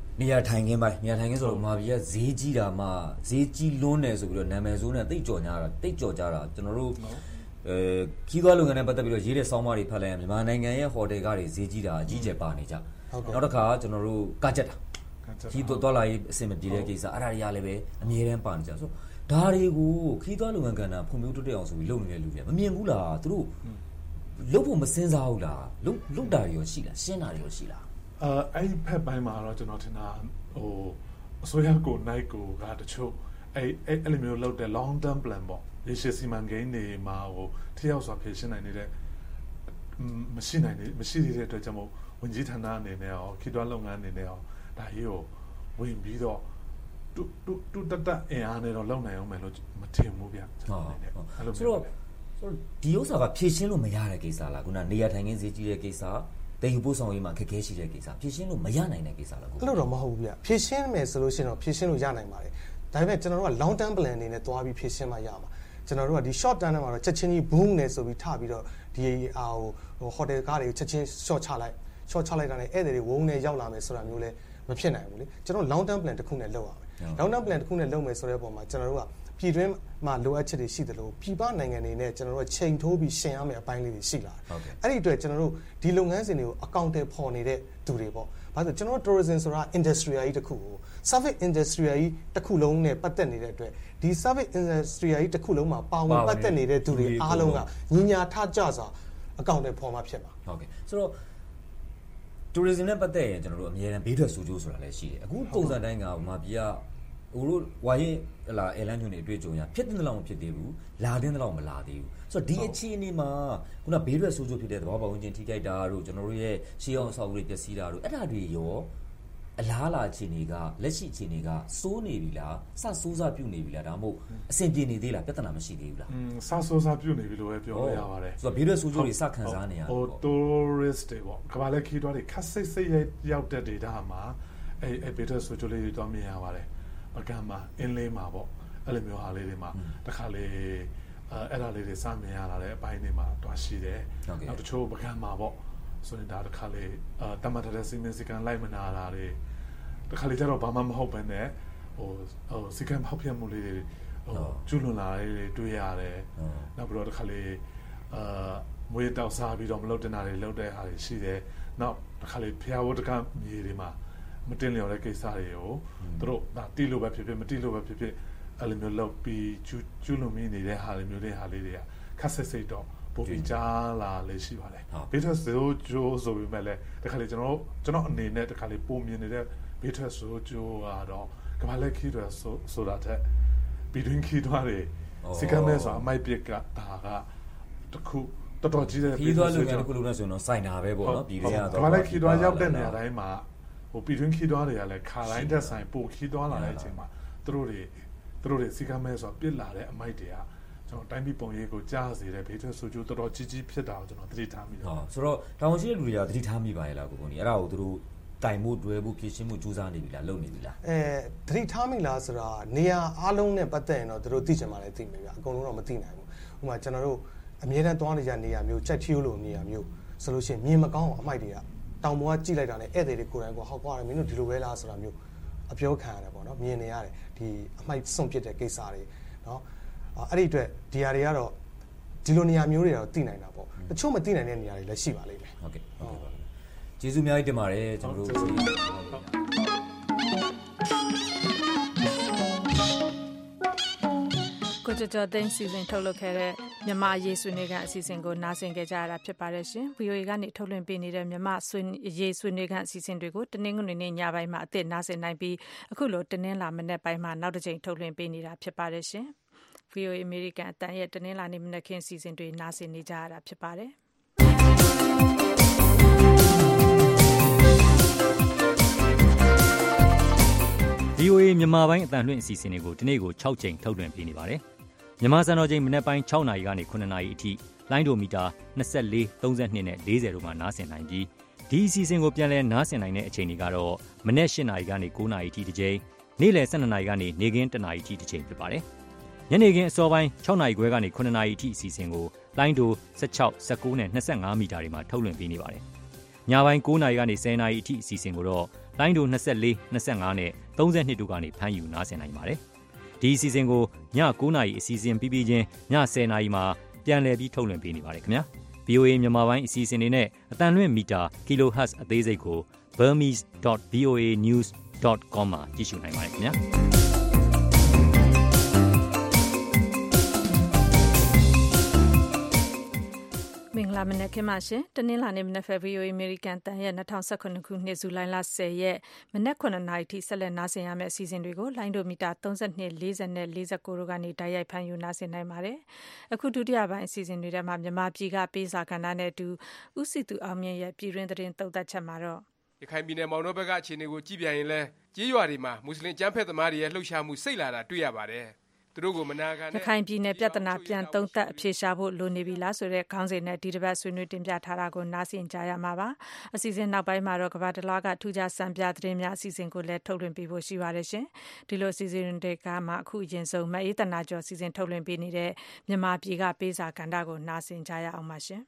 နေရာထိုင်ခင်းပိုင်းနေရာထိုင်ခင်းဆိုတော့မာပြည်ကဈေးကြီးတာမှဈေးကြီးလွန်းတယ်ဆိုပြီးတော့နာမည်ဆိုးနဲ့တိတ်ကြော်ကြတာကျွန်တော်တို့ခီးသွားလုပ်ငန်းနဲ့ပတ်သက်ပြီးတော့ရေးတဲ့ဆောင်းပါးတွေဖတ်လိုက်ရင်မြန်မာနိုင်ငံရဲ့ဟိုတယ်ကားတွေဈေးကြီးတာအကြီးကျယ်ပါနေကြနောက်တစ်ခါကျွန်တော်တို့ကကြက်တာခီးသွားလာရေးအဆင်မပြေတဲ့ကိစ္စအဲ့ဒါတွေကလည်းပဲအမြဲတမ်းပါနေကြဆိုဒါတွေကိုခီးသွားလုပ်ငန်းကဏ္ဍဖွံ့ဖြိုးတိုးတက်အောင်ဆိုပြီးလုပ်နေတဲ့လူတွေမမြင်ဘူးလားသူတို့လုပ်ဖို့မစင်စားဘူးလားလုပ်တာတွေရောရှိလားရှင်းတာတွေရောရှိလားအဲ့ဒီဖက်ပိုင်းမှာတော့ကျွန်တော်ထင်တာအစိုးရကိုနိုင်ကိုကတချို့အဲ့လိုမျိုးလုပ်တဲ့ long term plan ပေါ့ရေရှည်စီမံကိန်းတွေမှာထိရောက်စွာဖြည့်ရှင်းနိုင်နေတဲ့မရှိသေးတဲ့အတွက်ကြောင့်မို့ဝန်ကြီးဌာနအနေနဲ့ရောခီးသွွားလုပ်ငန်းအနေနဲ့ရောဒါကြီးကိုဝင်ပြီးတော့တူတအင်အားနဲ့တော့လုပ်နိုင်အောင်မယ်လို့မထင်ဘူးဗျအဲ့လိုဆိုတော့ဒီဥစ္စာကဖြည့်ရှင်းလို့မရတဲ့ကိစ္စလားခုနနေရာထိုင်ခင်းဈေးကြီးတဲ့ကိစ္စတည်ယူပို့ဆောင်ရေးမှာခက်ခဲရှိတဲ့ကိစ္စဖြည့်ရှင်းလို့မရနိုင်တဲ့ကိစ္စလားကိုအဲ့လိုတော့မဟုတ်ဘူးဗျဖြည့်ရှင်းမယ်ဆိုလို့ရှိရင်တော့ဖြည့်ရှင်းလို့ရနိုင်ပါတယ်ဒါပေမဲ့ကျွန်တော်တို့က long term plan အနေနဲ့သွားပြီးဖြည့်ရှင်းမှရမှာကျွန်တော်တို့ကဒီ short term နဲ့မှာတော့ချက်ချင်းကြီး boom နဲ့ဆိုပြီးထပြီးတော့ဒီဟိုတယ်ကားတွေချက်ချင်း short ချလိုက်တာနဲ့ဧည့်သည်တွေဝုန်းနဲ့ရောက်လာမယ်ဆိုတာမျိုးလဲမဖြစ်နိုင်ဘူးလေကျွန်တော် long term plan တစ်ခုနဲ့လုပ်ရမယ် long term plan တစ်ခုနဲ့လုပ်မယ်ဆိုတဲ့ပုံမှာကျွန်တော်တို့ကပြည်တွင်းမှာလိုအပ်ချက်တွေရှိတယ်လို့ပြည်ပနိုင်ငံတွေနဲ့ကျွန်တော်တို့ချိန်ထိုးပြီးရှင်ရမယ်အပိုင်းလေးတွေရှိလာတယ်။အဲ့ဒီအတွက်ကျွန်တော်တို့ဒီလုပ်ငန်းစဉ်တွေကိုအကောင့်တွေပေါ်နေတဲ့သူတွေပေါ့။ဘာလို့ကျွန်တော်တို့ tourism ဆိုတာ industry ကြီးတစ်ခုကို service industry ကြီးတစ်ခုလုံးနဲ့ပတ်သက်နေတဲ့အတွက်ဒီ service industry ကြီးတစ်ခုလုံးမှာပါဝင်ပတ်သက်နေတဲ့သူတွေအားလုံးကညီညာထကြစွာအကောင့်တွေပေါ်မှာဖြစ်မှာ။ဟုတ်ကဲ့ဆိုတော့ tourism နဲ့ပတ်သက်ရင်ကျွန်တော်တို့အများအားဘေးထွက်ဆိုးကျိုးဆိုတာလည်းရှိတယ်။အခုပုံစံတိုင်းကမှာပြည်ကဟိုလိုဝါရင်အဲလန်ညွန်တွေအတွေ့အကြုံရဖြစ်တဲ့လောက်မဖြစ်သေးဘူးလာတဲ့လောက်မလာသေးဘူးဆိုတော့ဒီအခြေအနေမှာခုနဘေးရွက်ဆိုးကျိုးဖြစ်တဲ့သဘောပေါက်ဝင်ချင်းထိခိုက်တာတို့ကျွန်တော်တို့ရဲ့ရှေးအောင်အဆောက်အဦတွေပျက်စီးတာတို့အဲ့ဒါတွေရောအလားအလာအခြေအနေကလက်ရှိအခြေအနေကစိုးနေပြီလားစစိုးစားပြုတ်နေပြီလားဒါမှမဟုတ်အဆင်ပြေနေသေးလားပြဿနာမရှိသေးဘူးလားစစိုးစားပြုတ်နေပြီလို့ပဲပြောလို့ရပါတယ်ဆိုတော့ဘေးရွက်ဆိုးကျိုးတွေစခံစားနေရဟို tourist တွေပေါ့ကမ္ဘာလက်ခီးသွားတွေခက်စိတ်ရောက်တဲ့ data မှာအဲ့ဘေးရွက်ဆိုးကျိုးလေးတွေတော့မြင်ရပါတယ်ပကံမှာအင်းလေးမှာပေါ့အဲ့လိုမျိုးဟာလေးတွေမှာတခါလေအဲ့ဒါလေးတွေစမြင်ရလာတဲ့အပိုင်းတွေမှာတွားရှိတယ်နောက်တချို့ပကံမှာပေါ့ဆိုရင်ဒါတခါလေတမတ်တဲ့စီမင်းစကန်လိုက်မနာတာတွေတခါလေကျတော့ဘာမှမဟုတ်ပဲနဲ့ဟိုစီကံဖောက်ပြမှုလေးတွေကျူးလွန်လာတွေတွေ့ရတယ်နောက်ပြီးတော့တခါလေမွေးတောက်စားပြီးတော့မလုပ်တင်တာတွေလုပ်တဲ့ဟာတွေရှိတယ်နောက်တခါလေဖျားဝတ်တကမြေတွေမှာမတင်လျော်တဲ့ကိစ္စတွေကိုသူတို့ဒါတီးလို့ပဲဖြစ်ဖြစ်မတီးလို့ပဲဖြစ်ဖြစ်အဲ့လိုမျိုးလုပ်ပြီးကျူးလွန်မိနေတဲ့ဟာတွေမျိုးတွေဟာလေးတွေကခက်ဆက်စိတ်တော့ပိုပြီးကြားလာလေရှိပါတယ်ဘေးထွက်ဆိုဂျိုးဆိုပြီးမဲ့လေတခါလေကျွန်တော်အနေနဲ့တခါလေပုံမြင်နေတဲ့ဘေးထွက်ဆိုဂျိုးကတော့ကမ္ဘာလက်ခီးတွေဆိုတာတဲ့ပြည်တွင်းခီးသွားတွေစီကမဲဆိုအမိုက်ပစ်ကဒါကတခုတော်ကြီးတဲ့ခီးသွားလုပ်ငန်းတစ်ခုလုံးနဲ့ဆိုတော့စိုင်တာပဲပေါ့နော်ပြည်တွင်းကတော့ကမ္ဘာလက်ခီးသွားရောက်တဲ့နေရာတိုင်းမှာဟိုပြည်တွင်းခီးသွားတွေကလည်းခါတိုင်းတက်ဆိုင်ပို့ခီးသွားလာတဲ့အချိန်မှာသူတို့တွေစီကမဲဆိုပြစ်လာတဲ့အမိုက်တွေကကျွန်တော်တိုင်းပြည်ပုံရိပ်ကိုကြားစေတဲ့ဘေးထွက်ဆိုကျိုးတော်တော်ကြီးဖြစ်တာကိုကျွန်တော်သတိထားမိတယ်ဆိုတော့တောင်ရှိတဲ့လူတွေကသတိထားမိပါရဲ့လားကိုကြီးအဲ့ဒါကိုသူတို့တိုင်မှုတွဲမှုဖြည့်ရှင်းမှုစူးစမ်းနေပြီလားလုပ်နေပြီလားသတိထားမိလားဆိုတာနေရာအားလုံးနဲ့ပတ်သက်ရင်တော့သူတို့သိချင်မှလည်းသိမယ်ဗျအကုန်လုံးတော့မသိနိုင်ဘူးဥပမာကျွန်တော်တို့အမြဲတမ်းသွားနေကြနေရာမျိုးကြက်ချီးလိုနေရာမျိုးဆိုလို့ရှိရင်မြင်မကောင်းအောင်အမိုက်တွေကတောင်ပေါ်ကကြည့်လိုက်တာနဲ့ဧည့်သည်တွေကိုယ်တိုင်ကဟောက်ကွာတယ်မင်းတို့ဒီလိုပဲလားဆိုတာမျိုးအပြောခံရတယ်ပေါ့နော်မြင်နေရတယ်ဒီအမိုက်စွန့်ပစ်တဲ့ကိစ္စတွေနော်အဲ့ဒီအတွက်ဒီဟာတွေကတော့ဒီလိုနေရာမျိုးတွေတော့သိနိုင်တာပေါ့တချို့မသိနိုင်တဲ့နေရာတွေလည်းရှိပါလိမ့်မယ်ဟုတ်ကဲ့ကျေးဇူးအများကြီးတင်ပါတယ်ကျွန်တော်တို့ကိုကျော်သိန်းစီစဉ်ထုတ်လုပ်ခဲ့တဲ့မြန်မာရေးဆွေးနွေးခန်းအစီအစဉ်ကိုနားဆင်ကြကြရတာဖြစ်ပါတယ်ရှင် VOA ကနေထုတ်လွှင့်ပေးနေတဲ့မြန်မာရေးဆွေးနွေးခန်းအစီအစဉ်တွေကိုတနင်္ဂနွေနေ့ညပိုင်းမှာအသစ်နားဆင်နိုင်ပြီးအခုလိုတနင်္လာမနေ့ပိုင်းမှာနောက်တစ်ကြိမ်ထုတ်လွှင့်ပေးနေတာဖြစ်ပါတယ်ရှင် VOA American အတန်ရဲ့တနင်္လာနေ့မနက်ခင်းအစီအစဉ်တွေနားဆင်နေကြရတာဖြစ်ပါတယ် VOA မြန်မာပိုင်းအတန်လွှင့်အစီအစဉ်တွေကိုဒီနေ့ကို6ကြိမ်ထုတ်လွှင့်ပေးနေပါတယ်။မြန်မာစံတော်ချိန်မနက်ပိုင်း6နာရီကနေ9နာရီအထိလိုင်းဒိုမီတာ24 32နဲ့40တို့မှာနားဆင်နိုင်ပြီးဒီအစီအစဉ်ကိုပြန်လည်နားဆင်နိုင်တဲ့အချိန်တွေကတော့မနက်8နာရီကနေ9နာရီအထိတစ်ကြိမ်နေ့လယ်12နာရီကနေနေ့ခင်း1နာရီအထိတစ်ကြိမ်ဖြစ်ပါတယ်။ညနေခင်းအစောပိုင်း6နာရီခွဲကနေ9နာရီအထိအစီအစဉ်ကိုလိုင်းဒို16 19နဲ့25မီတာတွေမှာထုတ်လွှင့်ပေးနေပါတယ်။ညပိုင်း9နာရီကနေ10နာရီအထိအစီအစဉ်ကိုတော့လိုင်းဒို24 25နဲ့32တို့ကနေဖမ်းယူနားဆင်နိုင်ပါတယ်။ဒီအစီအစဉ်ကိုည9:00နာရီအစီအစဉ်ပြီးပြီးချင်းည10:00နာရီမှာပြန်လည်ပြီးထုတ်လွှင့်ပေးနေပါတယ်ခင်ဗျာ။ VOA မြန်မာပိုင်းအစီအစဉ်တွေနဲ့အတန်လွင့်မီတာ kilohertz အသေးစိတ်ကို burmese.voanews.com မှာကြည့်ရှုနိုင်ပါတယ်ခင်ဗျာ။မင်္ဂလာမနက်ခင်းပါရှင်တနင်္လာနေ့မနက် VOA American တန်ရဲ့2019ခုနှစ်ဇူလိုင်လ10ရက်မနက်9:00နာရီထိဆက်လက်နားဆင်ရမယ့်အစီအစဉ်တွေကိုလိုင်းဒိုမီတာ32 40နဲ့49တို့ကနေတိုက်ရိုက်ဖမ်းယူနားဆင်နိုင်ပါတယ်အခုဒုတိယပိုင်းအစီအစဉ်တွေထဲမှာမြန်မာပြည်ကပေးစာကဏ္ဍနဲ့အတူဦးစီသူအောင်မြင့်ရဲ့ပြည်တွင်းသတင်းသုတ်သက်ချက်မှာတော့ရခိုင်ပြည်နယ်မောင်နှောဘက်ကအခြေအနေကိုကြည့်ပြန်ရင်လဲကြေးရွာတွေမှာမွတ်စလင်ကျမ်းဖက်သမားတွေရဲ့လှုပ်ရှားမှုစိတ်လာတာတွေ့ရပါတယ်သူတို့ကိုမနာခံရခိုင်ပြည်နယ်ပြဿနာပြန်သုံးသပ်အဖြေရှာဖို့လိုနေပြီလားဆိုတဲ့ခေါင်းစဉ်နဲ့ဒီတစ်ပတ်ဆွေးနွေးတင်ပြထားတာကိုနားဆင်ကြရမှာပါအစီအစဉ်နောက်ပိုင်းမှာတော့ကမ္ဘာတလွှားကထူးခြားစံပြသတင်းများအစီအစဉ်ကိုလည်းထုတ်လွှင့်ပေးဖို့ရှိပါတယ်ရှင်ဒီလိုအစီအစဉ်တွေကမှအခုအရင်ဆုံးမအေးတနာကျော်အစီအစဉ်ထုတ်လွှင့်ပေးနေတဲ့မြန်မာပြည်ကပေးစာကဏ္ဍကိုနားဆင်ကြရအောင်ပါရှင်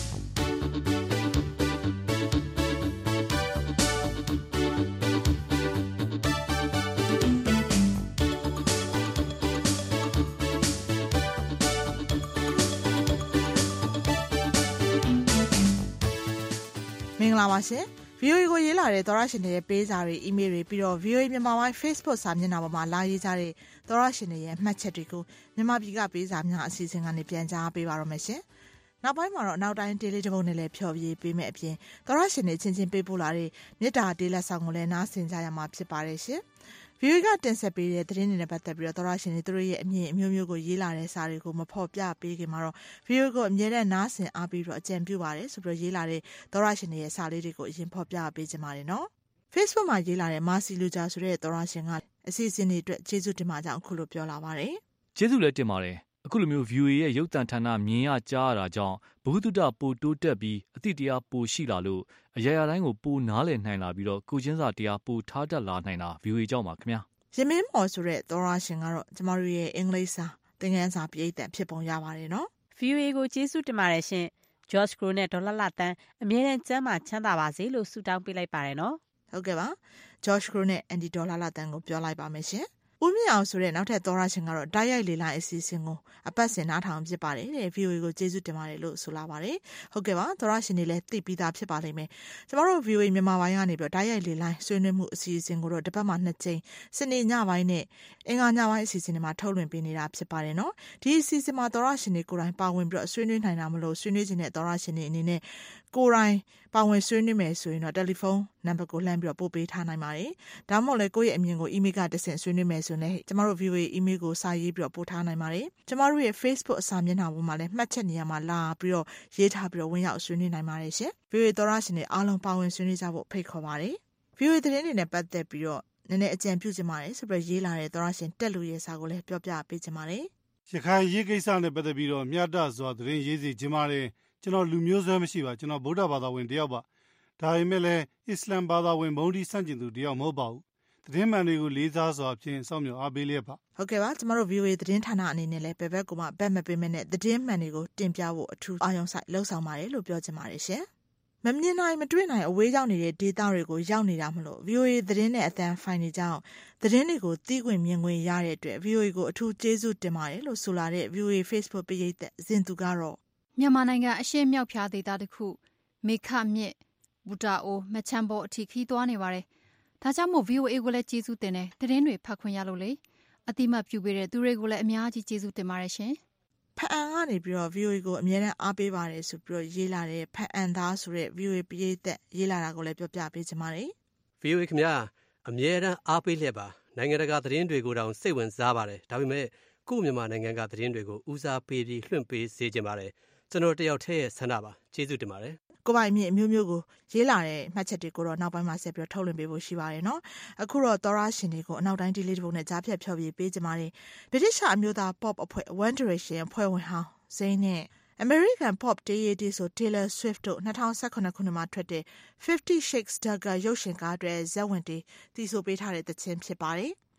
မင်္ဂလာပါရှင် VOA ကိုရေးလာတဲ့သောရရှင်တွေရဲ့ပေးစာတွေ email တွေပြီးတော့ VOA မြန်မာပိုင်း Facebook စာမျက်နှာပေါ်မှာလာရေးကြတဲ့သောရရှင်တွေရဲ့မှတ်ချက်တွေကိုမြန်မာပြည်ကပေးစာများအစီအစဉ်ကနေပြန်ကြားပေးပါရမယ်ရှင်။နောက်ပိုင်းမှာတော့နောက်တိုင်း daily တစ်ပုဒ်နဲ့လည်းဖျော်ဖြေပေးမယ်အပြင်သောရရှင်တွေချင်းချင်းပေးပို့လာတဲ့မေတ္တာဒေးလက်ဆောင်ကိုလည်းနားဆင်ကြရမှာဖြစ်ပါတယ်ရှင်။ VOA ကတင်ဆက်ပေးတဲ့သတင်းတွေနဲ့ပတ်သက်ပြီးတော့သောရရှင်တွေသူတို့ရဲ့အမြင်အမျိုးမျိုးကိုရေးလာတဲ့စာတွေကိုမဖော်ပြပေးခင်မှာတော့ VOA ကိုအမြဲတမ်းနားဆင်အားပြီးတော့အကြံပြုပါတယ်ဆိုပြီးတော့ရေးလာတဲ့သောရရှင်တွေရဲ့စာလေးတွေကိုအရင်ဖော်ပြပေးကြပါတယ်နော်။ Facebook မှာရေးလာတဲ့မာစီလူဂျာဆိုတဲ့သောရရှင်ကအစီအစဉ်တွေအတွက်ကျေးဇူးတင်ပါကြောင်းအခုလိုပြောလာပါတယ်။ကျေးဇူးလည်းတင်ပါတယ်။အခုလိုမျိုး VOA ရဲ့ရုပ်သံဌာနမြင်ရကြားရတာကြောင့်ဘုဟုတုတပိုတိုးတက်ပြီးအသိတရားပိုရှိလာလို့အရာရာတိုင်းကိုပိုနားလည်နိုင်လာပြီးတော့ကိုချင်းစာတရားပိုထားတတ်လာနိုင်တာ VOA ကြောင့်ပါခင်ဗျာ။ရမင်းမော်ဆိုတဲ့သောရရှင်ကတော့ကျမတို့ရဲ့အင်္ဂလိပ်စာသင်ခန်းစာပြည့်တဲ့ဖြစ်ပုံရပါတယ်နော် VOA ကိုကျေးဇူးတင်ပါတယ်ရှင် George Crow နဲ့ဒေါ်လာလာတန်းအမြဲတမ်းကျမ်းမာချမ်းသာပါစေလို့ဆုတောင်းပေးလိုက်ပါတယ်နော်ဟုတ်ကဲ့ပါ George Crow နဲ့ Andy ဒေါ်လာလာတန်းကိုပြောလိုက်ပါမယ်ရှင်ဦးမြင့်အောင်ဆိုတဲ့နောက်ထပ်သောရရှင်ကတော့တိုက်ရိုက်လေလိုင်းအစီအစဉ်ကိုအပတ်စဉ်နားထောင်ဖြစ်ပါတယ်တဲ့ VOA ကိုကျေးဇူးတင်ပါတယ်လို့ဆိုလာပါတယ်ဟုတ်ကဲ့ပါသောရရှင်တွေလည်းသိပြီးသားဖြစ်ပါလိမ့်မယ်ကျမတို့ VOA မြန်မာပိုင်းကနေပြီးတော့တိုက်ရိုက်လေလိုင်းဆွေးနွေးမှုအစီအစဉ်ကိုတော့တစ်ပတ်မှ2ကြိမ်စနေညပိုင်းနဲ့အင်္ဂါညပိုင်းအစီအစဉ်တွေမှာထုတ်လွှင့်ပေးနေတာဖြစ်ပါတယ်နော်ဒီအစီအစဉ်မှာသောရရှင်တွေကိုယ်တိုင်ပါဝင်ပြီးတော့ဆွေးနွေးနိုင်တာမလို့ဆွေးနွေးခြင်းတဲ့သောရရှင်တွေအနေနဲ့ကိုယ်တိုင်ပါဝင်ဆွေးနွေးမယ်ဆိုရင်တော့တယ်လီဖုန်းနံပါတ်ကိုလှမ်းပြီးတော့ပို့ပေးထားနိုင်ပါတယ်ဒါမှမဟုတ်လည်းကိုယ့်ရဲ့အမြင်ကို email ကတဆင့်ဆွေးနွေးမယ်ဆိုရင်လည်းကျမတို့ VOA email ကိုစာရေးပြီးတော့ပို့ထားနိုင်ပါတယ်ကျမတို့ရဲ့ Facebook အစာမျက်နှာပေါ်မှာလည်းမှတ်ချက်နေရာမှာလာပြီးတော့ရေးထားပြီးတော့ဝင်ရောက်ဆွေးနွေးနိုင်ပါတယ်ရှင် VOA သောရရှင်တွေအားလုံးပါဝင်ဆွေးနွေးကြဖို့ဖိတ်ခေါ်ပါတယ် VOA သတင်းတွေနဲ့ပတ်သက်ပြီးတော့နည်းနည်းအကြံပြုချင်ပါတယ်ဆိုပြီးရေးလာတဲ့သောရရှင်တက်လူရဲ့စာကိုလည်းပြောပြပေးချင်ပါတယ်ရခိုင်ရေးကိစ္စနဲ့ပတ်သက်ပြီးတော့မျှတစွာသတင်းရေးစီချင်ပါတယ်ကျွန်တော်လူမျိုးစွဲမရှိပါကျွန်တော်ဗုဒ္ဓဘာသာဝင်တယောက်ပါဒါပေမဲ့လည်းအစ္စလမ်ဘာသာဝင်ဘုန်းကြီးဆန့်ကျင်သူတယောက်မဟုတ်ပါဘူးသတင်းမှန်တွေကိုလေးစားစွာဖြင့်စောင့်မျှော်အားပေးလျက်ပါဟုတ်ကဲ့ပါကျမတို့ VOA သတင်းဌာနအနေနဲ့လည်းဘယ်ဘက်ကမှဘက်မပေးမဲ့နဲ့သတင်းမှန်တွေကိုတင်ပြဖို့အထူးအာရုံစိုက်လှုံ့ဆော်ပါတယ်လို့ပြောချင်ပါတယ်ရှင်မမြင်နိုင်မတွေ့နိုင်အဝေးရောက်နေတဲ့ဒေသတွေကိုရောက်နေတာမလို့ VOA သတင်းနဲ့အသံဖိုင်တွေကြောင့်သတင်းတွေကိုသိခွင့်မြင်ခွင့်ရတဲ့အတွက် VOA ကိုအထူးကျေးဇူးတင်ပါတယ်လို့ဆိုလာတဲ့ VOA Facebook ပရိသတ်ဇင်သူကတော့မြန်မာနိုင်ငံအရှေ့မြောက်ဖြားဒေသတစ်ခုမေခမြစ်ဘူတာအိုမချမ်းပေါ်အထိခီးသွားနေပါတယ်ဒါကြောင့်မို့ VOA ကိုလည်းကျေးဇူးတင်တယ်သတင်းတွေဖတ်ခွင့်ရလို့လေအတိမတ်ပြုပေးတဲ့သူတွေကိုလည်းအများကြီးကျေးဇူးတင်ပါတယ်ရှင်ဖအန်ကနေပြီးတော့ VOA ကိုအများနဲ့အားပေးပါတယ်ဆိုပြီးတော့ရေးလာတဲ့ဖအန်သားဆိုတဲ့ VOA ပရိသတ်ရေးလာတာကိုလည်းပြောပြပေးချင်ပါတယ် VOA ခင်ဗျာအများနဲ့အားပေးလျက်ပါနိုင်ငံတကာသတင်းတွေကိုတောင်စိတ်ဝင်စားပါတယ်ဒါပေမဲ့ကိုယ့်မြန်မာနိုင်ငံကသတင်းတွေကိုဦးစားပေးပြီးလွှင့်ပေးစေချင်ပါတယ်ကျွန်တော်တယောက်တည်းရဲ့ဆန္ဒပါကျေးဇူးတင်ပါတယ်ကိုပိုင်မြင့်အမျိုးမျိုးကိုရေးလာတဲ့မှတ်ချက်တွေကိုတော့နောက်ပိုင်းမှာဆက်ပြီးထုတ်လွှင့်ပေးဖို့ရှိပါတယ်နော်အခုတော့သောရရှင်တွေကိုအနောက်တိုင်းဒီလေးတစ်ပုဒ်နဲ့ကြားဖြတ်ဖျော်ဖြေပေးကြပါတယ်ဗြိတိရှ်အမျိုးသား pop အဖွဲ့ One Direction အဖွဲ့ဝင်ဟောင်းဇိန်းနဲ့ American pop တေးရည်တီဆို Taylor Swift တို့2018ခုနှစ်မှာထွက်တဲ့ 50 Shades Darker ရုပ်ရှင်ကားအတွက်ဇက်ဝင်တီးဆိုပေးထားတဲ့သချင်းဖြစ်ပါတယ်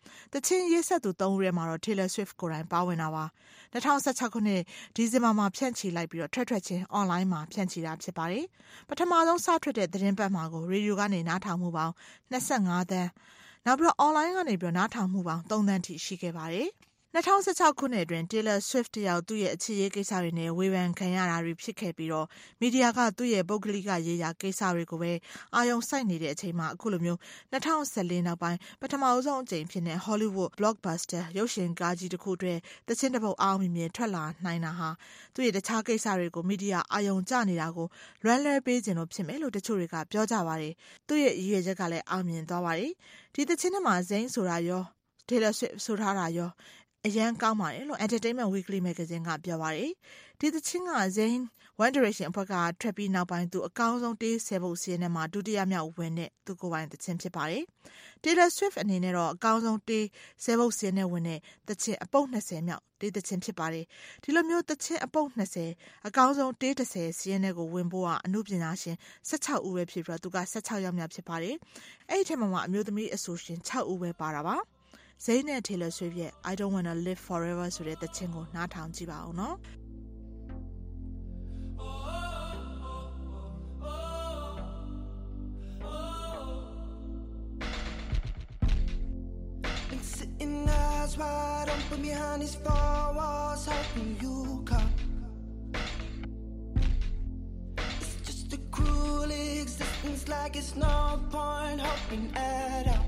တချင်းရေးဆက်သူ3ဦးထဲမှာတော့ Taylor Swift ကိုယ်တိုင်ပါဝင်တာပါ2016ခုနှစ်ဒီဇင်ဘာမှာဖြန့်ချီလိုက်ပြီးတော့ထွက်ချင်း online မှာဖြန့်ချီတာဖြစ်ပါတယ်ပထမဆုံးစထွက်တဲ့သတင်းပတ်မှာကိုရေဒီယိုကနေနားထောင်မှုပေါင်း25သန်းနောက်ပြီးတော့ online ကနေပြီးတော့နားထောင်မှုပေါင်း3သန်းထိရှိခဲ့ပါတယ်2016ခုနှစ်အတွင်း Taylor Swift တယောက်သူ့ရဲ့အခြေရေးကိစ္စတွေနဲ့ဝေဖန်ခံရတာတွေဖြစ်ခဲ့ပြီးတော့မီဒီယာကသူ့ရဲ့ပုဂ္ဂလိကရေးရာကိစ္စတွေကိုပဲအာရုံစိုက်နေတဲ့အချိန်မှာအခုလိုမျိုး2014နောက်ပိုင်းပထမဆုံးအကြိမ်ဖြစ်တဲ့ Hollywood blockbuster ရုပ်ရှင်ကားကြီးတစ်ခုအတွက်သချင်းတစ်ပုဒ်အောင်မြင်ထွက်လာနိုင်တာဟာသူ့ရဲ့တခြားကိစ္စတွေကိုမီဒီယာအာရုံကျနေတာကိုလွမ်းလွဲပေးခြင်းလို့ဖြစ်မယ်လို့တချို့တွေကပြောကြပါတယ်သူ့ရဲ့ရည်ရွယ်ချက်ကလည်းအောင်မြင်သွားပါတယ်ဒီသချင်းထဲမှာ Zayn ဆိုတာရော Taylor Swift ဆိုထားတာရောအရန်ကောင်းပါတယ်လို့ Entertainment Weekly Magazine ကပြောပါတယ်ဒီသချင်းက Zayn One Direction အဖွဲ့ကထွက်ပြီးနောက်ပိုင်းသူအကောင်းဆုံးတေးဆယ်ပုတ်စီးနဲ့မှာဒုတိယမြောက်ဝင်တဲ့သူကိုယ်ပိုင်သချင်းဖြစ်ပါတယ် Taylor Swift အနေနဲ့တော့အကောင်းဆုံးတေးဆယ်ပုတ်စီးနဲ့ဝင်တဲ့သချင်းအပုတ်20မြောက်တေးသချင်းဖြစ်ပါတယ်ဒီလိုမျိုးသချင်းအပုတ်20အကောင်းဆုံးတေး30စီးနဲ့ကိုဝင်ဖို့ကအမှုပညာရှင်16ဦးပဲဖြစ်ပြီးတော့သူက16ယောက်မြောက်ဖြစ်ပါတယ်အဲ့ဒီထဲမှာအမျိုးသမီးအဆိုရှင်6ဦးပဲပါတာပါZayn နဲ့ Taylor Swift ရဲ့ I Don't Wanna Live Forever ဆိုတဲ့သချင်းကိုနားထောင်ကြည့်ပါဦးနော် Sitting eyes wide open behind these four walls hoping you come It's just a cruel existence like it's no point hoping at all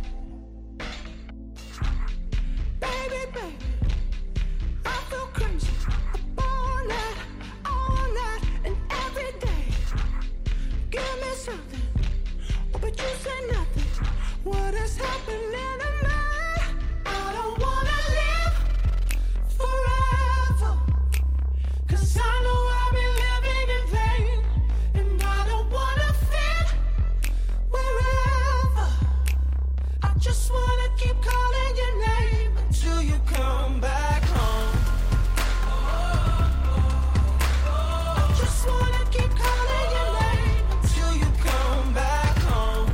Baby, I feel crazy all night and every day. Give me something, but you say nothing. What is happening to me? I don't wanna live forever, 'cause I know I've been living in vain, and I don't wanna fit wherever. I just wanna keep calling your name till you come back home. I just wanna keep calling your name till you come back home.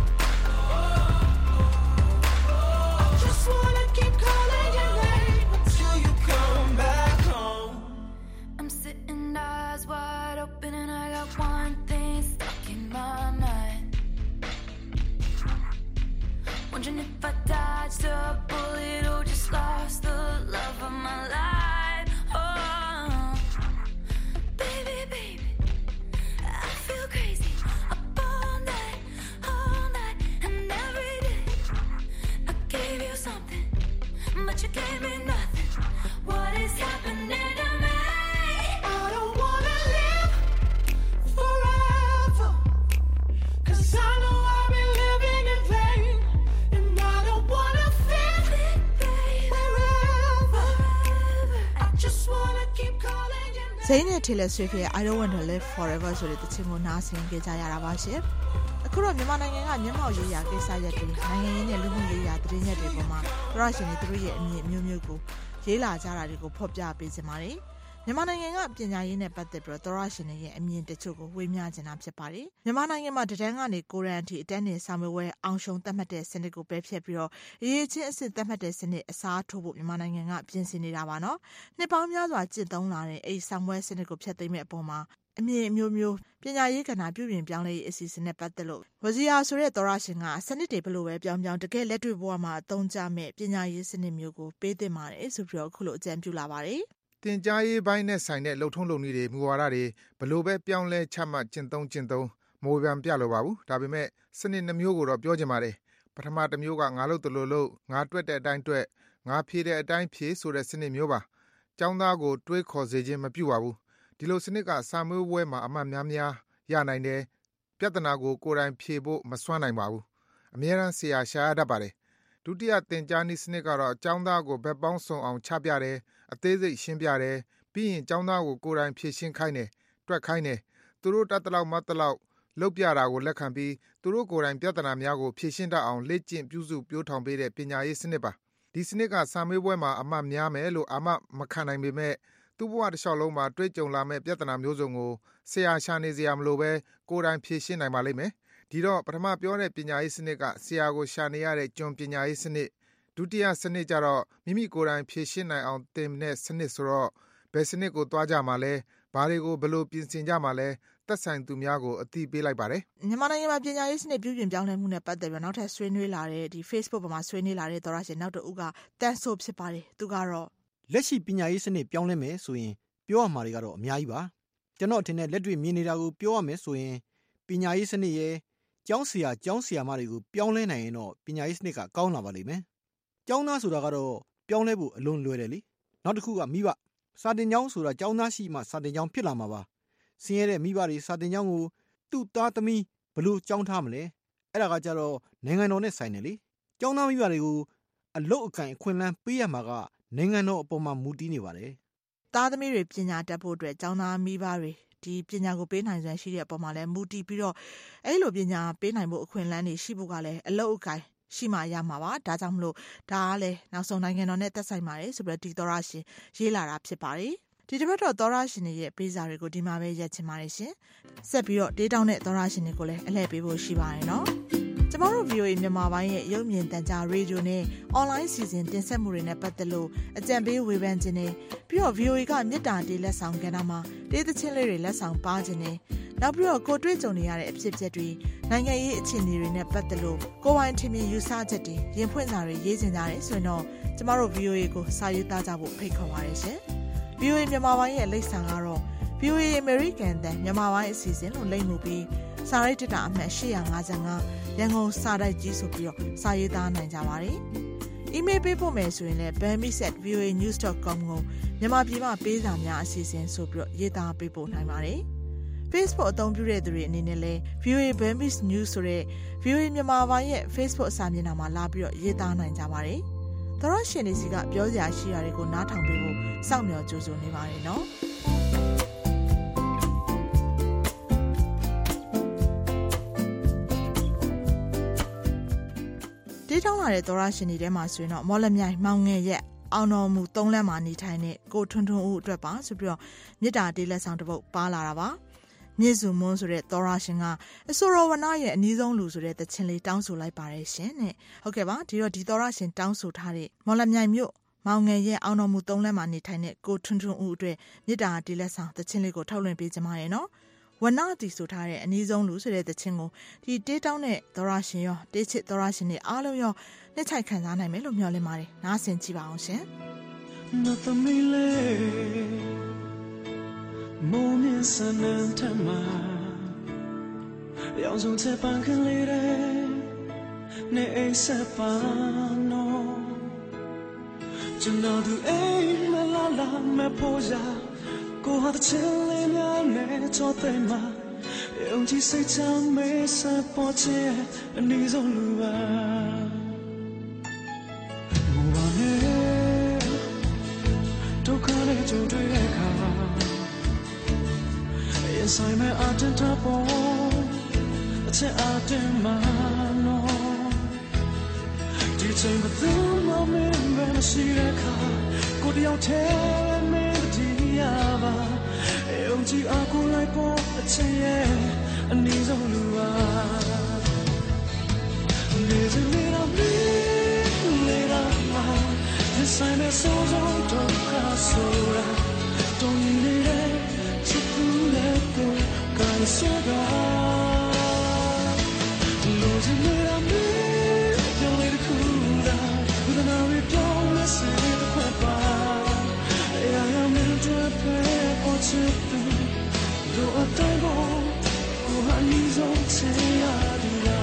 I just wanna keep calling your name till you come back home. I'm sitting eyes wide open and I got one thing stuck in my mind. Wondering if I dodged a bullet or just lost the love of my life. Oh, baby, I feel crazy up all night and every day. I gave you something, but you gave me nothing. What is happening to me? I don't wanna live forever, 'cause I know I've been living in vain. Zayn နဲ့ Taylor Swift ရဲ့ I Don't Want to Live Forever ဆိုတဲ့သချင်းကိုနားဆင်ကြရတာပါရှင်။အခုတော့မြန်မာနိုင်ငံကမျက်မှောက်ရေးရာကိစ္စရပ်တွေနိုင်ငံရေးနဲ့လူမှုရေးရာသတင်းရပ်တွေပေါ်မှာပရရှင်တွေသူတို့ရဲ့အမြင်မျိုးမျိုးကိုရေးလာကြတာတွေကိုဖော်ပြပေးစင်ပါတယ်။မြန်မာနိုင်ငံကပညာရေးနဲ့ပတ်သက်ပြီးတော့သောရရှင်တွေရဲ့အမြင်တချို့ကိုဝေမျှချင်တာဖြစ်ပါတယ်။မြန်မာနိုင်ငံမှာတန်းကနေကိုရန်အထိအတန်းနေစာမေးပွဲအောင်ရှုံသတ်မှတ်တဲ့စနစ်ကိုပဲဖြတ်ပြီးတော့အရေးချင်းအဆင့်သတ်မှတ်တဲ့စနစ်အစားထိုးဖို့မြန်မာနိုင်ငံကပြင်ဆင်နေတာပါနော်။နှစ်ပေါင်းများစွာကျင့်သုံးလာတဲ့အဲဒီစာမေးပွဲစနစ်ကိုဖျက်သိမ်းမဲ့အပေါ်မှာအမြင်မျိုးမျိုးပညာရေးကဏ္ဍပြုပြင်ပြောင်းလဲရေးအစီအစဉ်နဲ့ပတ်သက်လို့ဝဇီယာဆိုတဲ့သောရရှင်ကစနစ်တွေဘလို့ပဲပြောင်းပြောင်းတကယ်လက်တွေ့ဘဝမှာအသုံးကျမဲ့ပညာရေးစနစ်မျိုးကိုပေးသင့်ပါတယ်ဆိုပြီးတော့အခုလိုအကြံပြုလာပါတယ်။တင်ကြားရေးပိုင်းနဲ့ဆိုင်တဲ့လှုပ်ထုံးလုပ်နည်းတွေမူဝါဒတွေဘလို့ပဲပြောင်းလဲချမှတ်ကျင့်သုံးမဝေဖန်ပြလို့ပါဘူး။ဒါပေမဲ့စနစ်နှမျိုးကိုတော့ပြောချင်ပါတယ်။ပထမတစ်မျိုးကငါလုပ်တယ်လို့ငါတွက်တဲ့အတိုင်းတွက်ငါဖြေတဲ့အတိုင်းဖြေဆိုတဲ့စနစ်မျိုးပါ။ကျောင်းသားကိုတွေးခေါ်စေခြင်းမပြုပါဘူး။ဒီလိုစနစ်ကစာမေးပွဲမှာအမှတ်များရနိုင်တယ်။ပြဿနာကိုကိုယ်တိုင်ဖြေဖို့မစွမ်းနိုင်ပါဘူး။အများရန်ဆရာရှာရတတ်ပါတယ်။ဒုတိယသင်ကြားနည်းစနစ်ကတော့ကျောင်းသားကိုဘက်ပေါင်းစုံအောင်ချပြတယ်အသေးစိတ်ရှင်းပြတယ်ပြီးရင်ကျောင်းသားကိုကိုယ်တိုင်ဖြေရှင်းခိုင်းတယ်တွက်ခိုင်းတယ်သူတို့တတ်တလောက်မတ်တလောက်လုပ်ပြတာကိုလက်ခံပြီးသူတို့ကိုယ်တိုင်ပြဿနာများကိုဖြေရှင်းတတ်အောင်လေ့ကျင့်ပြုစုပြောထောင်ပေးတဲ့ပညာရေးစနစ်ပါဒီစနစ်ကစာမေးပွဲမှာအမှတ်များမယ်လို့အာမမခံနိုင်ပေမဲ့သူ့ဘဝတစ်လျှောက်လုံးမှာတွေ့ကြုံလာမဲ့ပြဿနာမျိုးစုံကိုဆရာရှာနေစရာမလိုပဲကိုယ်တိုင်ဖြေရှင်းနိုင်ပါလိမ့်မယ်ဒီတော့ပထမပြောတဲ့ပညာရေးစနစ်ကဆရာကိုရှာနေရတဲ့ကျွန်ပညာရေးစနစ်ဒုတိယစနစ်ကြတော့မိမိကိုယ်တိုင်ဖြည့်ရှင်းနိုင်အောင်သင်တဲ့စနစ်ဆိုတော့ဘယ်စနစ်ကိုသွားကြမှာလဲဘာတွေကိုဘယ်လိုပြင်ဆင်ကြမှာလဲသက်ဆိုင်သူများကိုအသိပေးလိုက်ပါတယ်မြန်မာနိုင်ငံမှာပညာရေးစနစ်ပြုပြင်ပြောင်းလဲမှုနဲ့ပတ်သက်ပြီးနောက်ထပ်ဆွေးနွေးလာတဲ့ဒီ Facebook ပေါ်မှာဆွေးနွေးလာတဲ့သောရရှင်နောက်တစ်ဦးကတန်ဆိုဖြစ်ပါတယ်သူကတော့လက်ရှိပညာရေးစနစ်ပြောင်းလဲမယ်ဆိုရင်ပြောရမှာတွေကတော့အများကြီးပါကျွန်တော်ထင်တဲ့လက်တွေ့မြင်နေတာကိုပြောရမယ်ဆိုရင်ပညာရေးစနစ်ရဲ့ကျောင်းဆရာမတွေကိုပြောင်းလဲနိုင်ရင်တော့ပညာရေးစနစ်ကကောင်းလာပါလိမ့်မယ်ကျောင်းသားဆိုတာကတော့ပြောင်းလဲဖို့အလွန်လွယ်တယ်လေနောက်တစ်ခုကမိဘစာတင်ကျောင်းဆိုတာကျောင်းသားရှိမှစာတင်ကျောင်းဖြစ်လာမှာပါဆင်းရဲတဲ့မိဘတွေစာတင်ကျောင်းကိုသူ့သားသမီးဘလို့ကျောင်းထားမလဲအဲ့ဒါကကြတော့နိုင်ငံတော်နဲ့ဆိုင်တယ်လေကျောင်းသားမိဘတွေကိုအလုပ်အကန့်အခွင့်အလမ်းပေးရမှာကနိုင်ငံတော်အပေါ်မှာမူတည်နေပါတယ်သားသမီးတွေပညာတတ်ဖို့အတွက်ကျောင်းသားမိဘတွေဒီပညာကိုပေးနိုင်စွမ်းရှိတဲ့အပေါ်မှာလည်းမူတည်ပြီးတော့အဲ့လိုပညာပေးနိုင်ဖို့အခွင့်အလမ်းတွေရှိဖို့ကလည်းအလုပ်အကန့်ရှိမှရမှာပါဒါကြောင့်မလို့ဒါကလည်းနောက်ဆုံးနိုင်ငံတော်နဲ့သက်ဆိုင်ပါတယ်ဆိုပြီးဒီသောရရှင်ရေးလာတာဖြစ်ပါတယ်ဒီတစ်ပတ်တော့သောရရှင်တွေရဲ့ပေးစာတွေကိုဒီမှာပဲရက်ချင်ပါတယ်ရှင်ဆက်ပြီးတော့ဒေးတောင်းတဲ့သောရရှင်တွေကိုလည်းအလှည့်ပေးဖို့ရှိပါတယ်နော်ကျမတို့ VOA မြန်မာပိုင်းရဲ့ရုပ်မြင်သံကြားရေဒီယိုနဲ့ online စီစဉ်တင်ဆက်မှုတွေနဲ့ပတ်သက်လို့အကြံပေးဝေဖန်ခြင်းနဲ့ပြီးတော့ VOA ကမြစ်တာတေးလက်ဆောင်ကဏ္ဍမှာတေးသချင်းလေးတွေလက်ဆောင်ပါခြင်းနဲ့နောက်ပြီးတော့ကိုတွေ့ကြုံနေရတဲ့အဖြစ်အပျက်တွေနိုင်ငံရေးအခြေအနေတွေနဲ့ပတ်သက်လို့ကိုယ်ပိုင်ထင်မြင်ယူဆချက်တွေရင်ဖွင့်စာတွေရေးတင်ကြတယ်ဆိုရင်တော့ကျမတို့ VOA ကိုစာရေးသားကြဖို့ဖိတ်ခေါ်ပါရရှင် VOA မြန်မာပိုင်းရဲ့လိပ်စာကတော့ VOA American တန်မြန်မာပိုင်းအစီအစဉ်လို့လိပ်မှုပြီးစာရိုက်တက်တာအမှတ်855ရန်ကုန်စာတိုက်ကြီးဆိုပြီးတော့စာရေးသားနိုင်ကြပါတယ်။ email ပေးဖို့မယ်ဆိုရင်လည်း bami@voanews.com ကိုမြန်မာပြည်မှာပေးစာများအစီအစဉ်ဆိုပြီးတော့ရေးသားပေးပို့နိုင်ပါတယ်။ Facebook အသုံးပြုတဲ့သူတွေအနေနဲ့လည်း VOA Burmese News ဆိုတဲ့ VOA မြန်မာပိုင်းရဲ့ Facebook အစာမျက်နှာမှာလာပြီးတော့ရေးသားနိုင်ကြပါတယ်။သောရရှင်တွေစီကပြောစရာရှိတာတွေကိုနားထောင်ပေးဖို့စောင့်မျှော်ကြိုးစားနေပါတယ်နော်။ဒေးတောင်းလာတဲ့သောရရှင်တွေထဲမှာဆိုရင်တော့မော်လမြိုင်မောင်ငယ်ရဲ့အောင်တော်မူ3လမ်းမှာနေထိုင်တဲ့ကိုထွန်းထွန်းဦးအတွက်ပါဆိုပြီးတော့မြစ်တာတေးလက်ဆောင်တစ်ပုဒ်ပါလာတာပါမြစ်စုမွန်းဆိုတဲ့သောရရှင်ကအဆိုတော်ဝနရဲ့အနီးဆုံးလူဆိုတဲ့တခြင်းလေးတောင်းဆိုလိုက်ပါတယ်ရှင်တဲ့ဟုတ်ကဲ့ပါဒီတော့ဒီသောရရှင်တောင်းဆိုထားတဲ့မော်လမြိုင်မြို့မောင်ငယ်ရဲ့အောင်တော်မူ3လမ်းမှာနေထိုင်တဲ့ကိုထွန်းထွန်းဦးအတွက်မြစ်တာတေးလက်ဆောင်တခြင်းလေးကိုထုတ်လွှင့်ပေးကြပါရနော်ဝနတီဆိုထားတဲ့အနီးဆုံးလူဆိုတဲ့တခြင်းကိုဒီတေးတောင်းတဲ့သောရရှင်ရောတေးချစ်သောရရှင်တွေအားလုံးရောနှစ်ချိုက်ခံစားနိုင်မယ်လို့မျှော်လင့်ပါတယ်နားဆင်ကြည့်ပါအောင်ရှင်梦面山南探马，要从这半颗泪的你爱塞巴诺，真那都爱没拉拉没破下，过好的千里面没做对吗？用起谁唱没塞破解，你走路吧。我把你都看得就对看。Yes, I'm an ardent boy. It's an ardent man. Do you think of the moment when I see that car? Could you tell me the diava? Don't you go like what I say? I need some love. There's a little This I'm a so don't cast Don't need it. Soda, losing me, I'm don't let it cool down. With an hour, don't miss it, the papa. I am in a trap, what's it do? Do a table, who honey's on Sayadilla.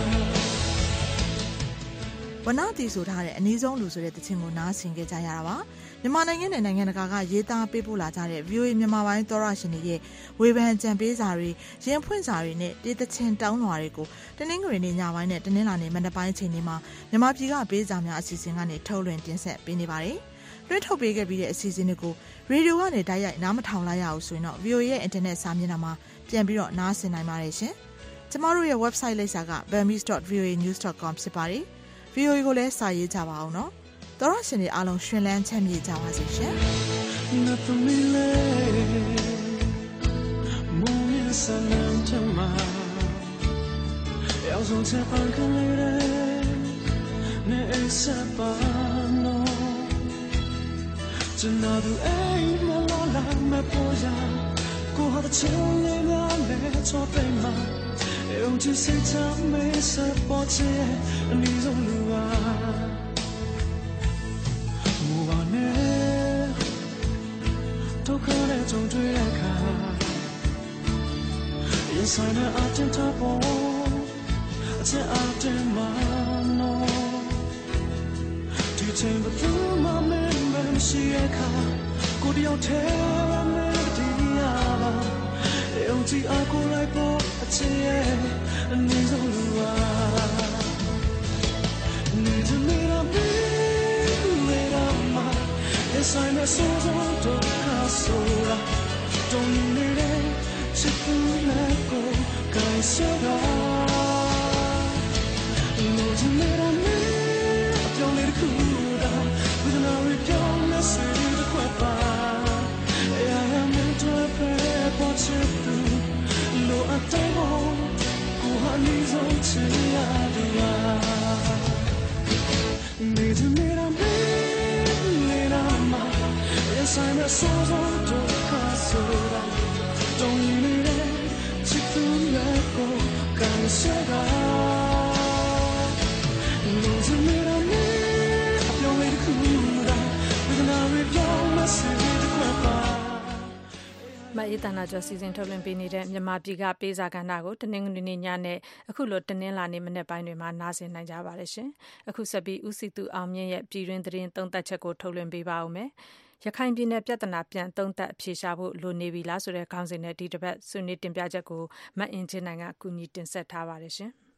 ဝနတီဆိုထားတဲ့အနည်းဆုံးလူဆိုတဲ့တခြင်းကိုနားဆင်ကြကြရတာပါမြန်မာနိုင်ငံနဲ့နိုင်ငံတကာကရေးသားပေးပို့လာကြတဲ့ VOA မြန်မာပိုင်းသောရရှင်တွေရဲ့ဝေဖန်ကြံပေးစာတွေရင်ဖွင့်စာတွေနဲ့တေးသချင်းတောင်းလွှာတွေကိုတနင်္ဂနွေနေ့ညပိုင်းနဲ့တနင်္လာနေ့မနက်ပိုင်းအချိန်တွေမှာမြန်မာပြည်ကပေးစာများအစီအစဉ်ကနေထုတ်လွှင့်တင်ဆက်ပေးနေပါတယ်လွှင့်ထုတ်ပေးခဲ့ပြီးတဲ့အစီအစဉ်တွေကိုရေဒီယိုကနေတိုက်ရိုက်နားမထောင်လိုက်ရအောင်ဆိုရင်တော့ VOA ရဲ့ internet စာမျက်နှာမှာပြန်ပြီးတော့နားဆင်နိုင်ပါတယ်ရှင်ကျမတို့ရဲ့ website လိပ်စာက burmese.voanews.com ဖြစ်ပါတယ်VOA ကိုလည်းစာရေးကြပါအောင်နော်တော်ရရှင်တွေအားလုံးရှင်လန်းချမ်းမြေ့ကြပါစေရှင် ne esapano Janadu ei me la me poya ko har chole na le chopema e un ci senza me se poche ni zolua muane to khare jong twe kha inside a tenta po a atema no ti chain the through my memory she ka ko dio the me dia ba e un ti a ko lai po a che ni zo lua ni to me la me la ma yes I know so to casola don't need it she could let go kai so da no to me la me don't let it cool down with an hour down let's see the quapa I am into a prayer but you do no I don't go honey so to ya need to meet a man yes I'm a soul to casola don't need it she could let go kai so da no to meet a man don't let it cool down with an hour down let's see the quapa မအေးတနာကျော်စီစဉ်ထုတ်လွှင့်ပေးနေတဲ့မြန်မာပြည်ကပေးစာကဏ္ဍကိုတနင်္ဂနွေနေ့ညနဲ့အခုလိုတနင်္လာနေ့မနေ့ပိုင်းတွေမှာနားဆင်နိုင်ကြပါတယ်ရှင်။အခုဆက်ပြီးဦးစီသူအောင်မြင့်ရဲ့ပြည်တွင်းသတင်းသုံးသပ်ချက်ကိုထုတ်လွှင့်ပေးပါဦးမယ်။ရခိုင်ပြည်နယ်ပြဿနာပြန်သုံးသပ်အဖြေရှာဖို့လိုနေပြီလားဆိုတဲ့ခေါင်းစဉ်နဲ့ဒီတစ်ပတ်ဆွေးနွေးတင်ပြချက်ကိုမအင်ချင်းနိုင်ကကူညီတင်ဆက်ထားပါတယ်ရှင်။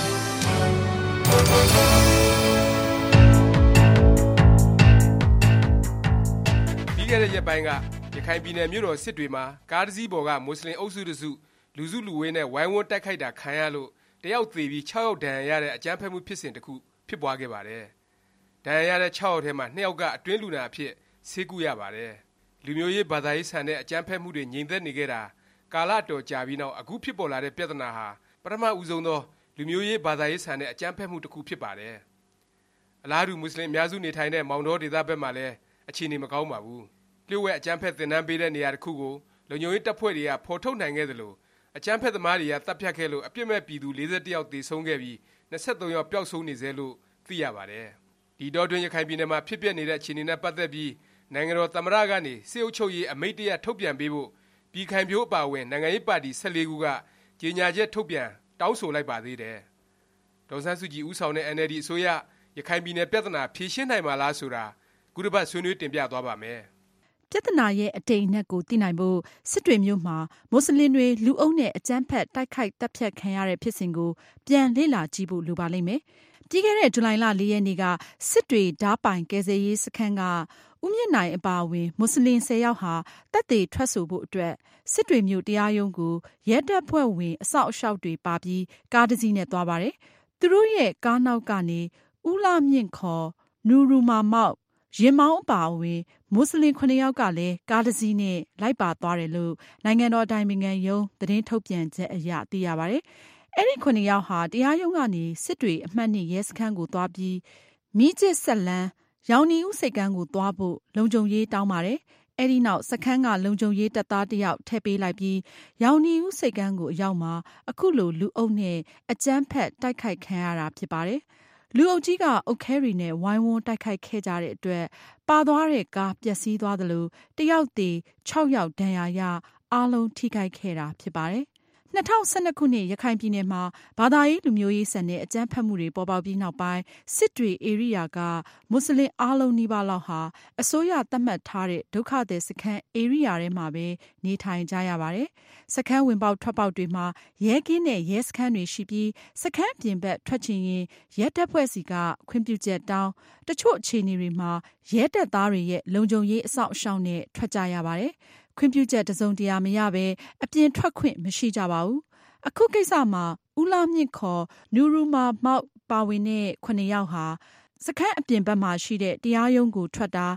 ပြီးခဲ့တဲ့ရက်ပိုင်းကရခိုင်ပြည်နယ်မြို့တော်စစ်တွေမှာကားတစ်စီးပေါ်ကမွတ်စလင်အုပ်စုတစုလူစုလူဝေးနဲ့ဝိုင်းဝန်းတိုက်ခိုက်တာခံရလို့တယောက်သေပြီး6ယောက်ဒဏ်ရာရတဲ့အကြမ်းဖက်မှုဖြစ်စဉ်တစ်ခုဖြစ်ပွားခဲ့ပါတယ်။ဒဏ်ရာရတဲ့6ယောက်ထဲမှာ2ယောက်ကအတွင်းလူနာအဖြစ်ဆေးကုရပါတယ်။လူမျိုးရေးဘာသာရေးဆန်တဲ့အကြမ်းဖက်မှုတွေငြိမ်သက်နေခဲ့တာကာလတော်ကြာပြီးနောက်အခုဖြစ်ပေါ်လာတဲ့ပြဿနာဟာပထမဦးဆုံးသောလူမျိုးရေးဘာသာရေးဆန်တဲ့အကြမ်းဖက်မှုတစ်ခုဖြစ်ပါတယ်။အလားတူမွတ်စလင်အများစုနေထိုင်တဲ့မောင်တော်ဒေသဘက်မှာလည်းအခြေအနေမကောင်းပါဘူး။လျှို့ဝှက်အကြမ်းဖက်သင်တန်းပေးတဲ့နေရာတစ်ခုကိုလုံခြုံရေးတပ်ဖွဲ့တွေကဖော်ထုတ်နိုင်ခဲ့သလိုအကြမ်းဖက်သမားတွေကတပ်ဖြတ်ခဲ့လို့အပြစ်မဲ့ပြည်သူ41ယောက်သေဆုံးခဲ့ပြီး23ယောက်ပျောက်ဆုံးနေသေးလို့သိရပါတယ်။ဒီတော့တွင်ရခိုင်ပြည်နယ်မှာဖြစ်ပျက်နေတဲ့အခြေအနေနဲ့ပတ်သက်ပြီးနိုင်ငံတော်သမ္မတကနေစစ်အုပ်ချုပ်ရေးအမိန့်တရထုတ်ပြန်ပေးဖို့ပြည်ခိုင်ဖြိုးအပါအဝင်နိုင်ငံရေးပါတီ14ခုကကြေညာချက်ထုတ်ပြန်တောင်းဆိုလိုက်ပါသေးတယ်။ဒေါ်စန်းစုကြည်ဦးဆောင်တဲ့ NLD အစိုးရရခိုင်ပြည်နယ်ပြဿနာဖြေရှင်းနိုင်မှာလားဆိုတာခုတစ်ပတ်ဆွေးနွေးတင်ပြသွားပါမယ်။ပြဿနာရဲ့အတိမ်အနက်ကိုသိနိုင်ဖို့စစ်တွေမြို့မှာမွတ်စလင်တွေလူအုပ်နဲ့အကြမ်းဖက်တိုက်ခိုက်တပ်ဖြတ်ခံရတဲ့ဖြစ်စဉ်ကိုပြန်လေ့လာကြည့်ဖို့လိုပါလိမ့်မယ်။ပြီးခဲ့တဲ့ဇူလိုင်လ4ရက်နေ့ကစစ်တွေဓားပိုင်ကယ်ဆယ်ရေးစခန်းကဦးမြင့်နိုင်အပါအဝင်မွတ်စလင်10ယောက်ဟာတပ်တွေထွက်ဆိုဖို့အတွက်စစ်တွေမြို့တရားရုံးကိုရဲတပ်ဖွဲ့ဝင်အစောင့်အရှောက်တွေပါပြီးကားတစ်စီးနဲ့သွားပါတယ်။သူတို့ရဲ့ကားနောက်ကနေဦးလာမြင့်ခေါ်နူရူမာမောက်ရင်မောင်းအပါအဝင်မွတ်စလင်9ယောက်ကလည်းကားတစ်စီးနဲ့လိုက်ပါသွားတယ်လို့နိုင်ငံတော်တိုင်ပင်ခံရုံးသတင်းထုတ်ပြန်ချက်အရသိရပါတယ်။အဲ့ဒီ9ယောက်ဟာတရားရုံးကနေစစ်တွေအမှတ်2ရဲစခန်းကိုသွားပြီးမိကျစ်ဆက်လန်းရောင်နီဦးစိတ်ကန်းကိုသွားဖို့လုံခြုံရေးတောင်းပါတယ်။အဲ့ဒီနောက်စခန်းကလုံခြုံရေးတပ်သားတစ်ယောက်ထည့်ပေးလိုက်ပြီးရောင်နီဦးစိတ်ကန်းကိုအရောက်မှာအခုလိုလူအုပ်နဲ့အကြမ်းဖက်တိုက်ခိုက်ခံရတာဖြစ်ပါတယ်။လူအုပ်ကြီးကအုတ်ခဲတွေနဲ့ဝိုင်းဝန်းတိုက်ခိုက်ခဲ့ကြတဲ့အတွက်ပါသွားတဲ့ကားပျက်စီးသွားသလိုတယောက်သေ6ယောက်ဒဏ်ရာရအားလုံးထိခိုက်ခဲ့တာဖြစ်ပါတယ်။2012ခုနှစ်ရခိုင်ပြည်နယ်မှာဘာသာရေးလူမျိုးရေးဆန်တဲ့အကြမ်းဖက်မှုတွေပေါ်ပေါက်ပြီးနောက်ပိုင်းစစ်တွေဧရိယာကမွတ်စလင်အားလုံးနီးပါးလောက်ဟာအစိုးရသတ်မှတ်ထားတဲ့ဒုက္ခသည်စခန်းဧရိယာထဲမှာပဲနေထိုင်ကြရပါတယ်။စခန်းဝင်ပေါက်ထွက်ပေါက်တွေမှာရဲကင်းနဲ့ရဲစခန်းတွေရှိပြီးစခန်းပြင်ဘက်ထွက်ချင်ရင်ရဲတပ်ဖွဲ့စီကခွင့်ပြုချက်တောင်းတချို့အခြေအနေတွေမှာရဲတပ်သားတွေရဲ့လုံခြုံရေးအစောင့်အရှောက်နဲ့ထွက်ကြရပါတယ်။ခွင့်ပြုချက်တစုံတရာမရဘဲအပြင်ထွက်ခွင့်မရှိကြပါဘူး။အခုကိစ္စမှာဦးလာမြင့်ခေါ်နူရူမာမောက်ပါဝင်တဲ့9ယောက်ဟာစခန်းအပြင်ဘက်မှာရှိတဲ့တရားရုံးကိုထွက်တာ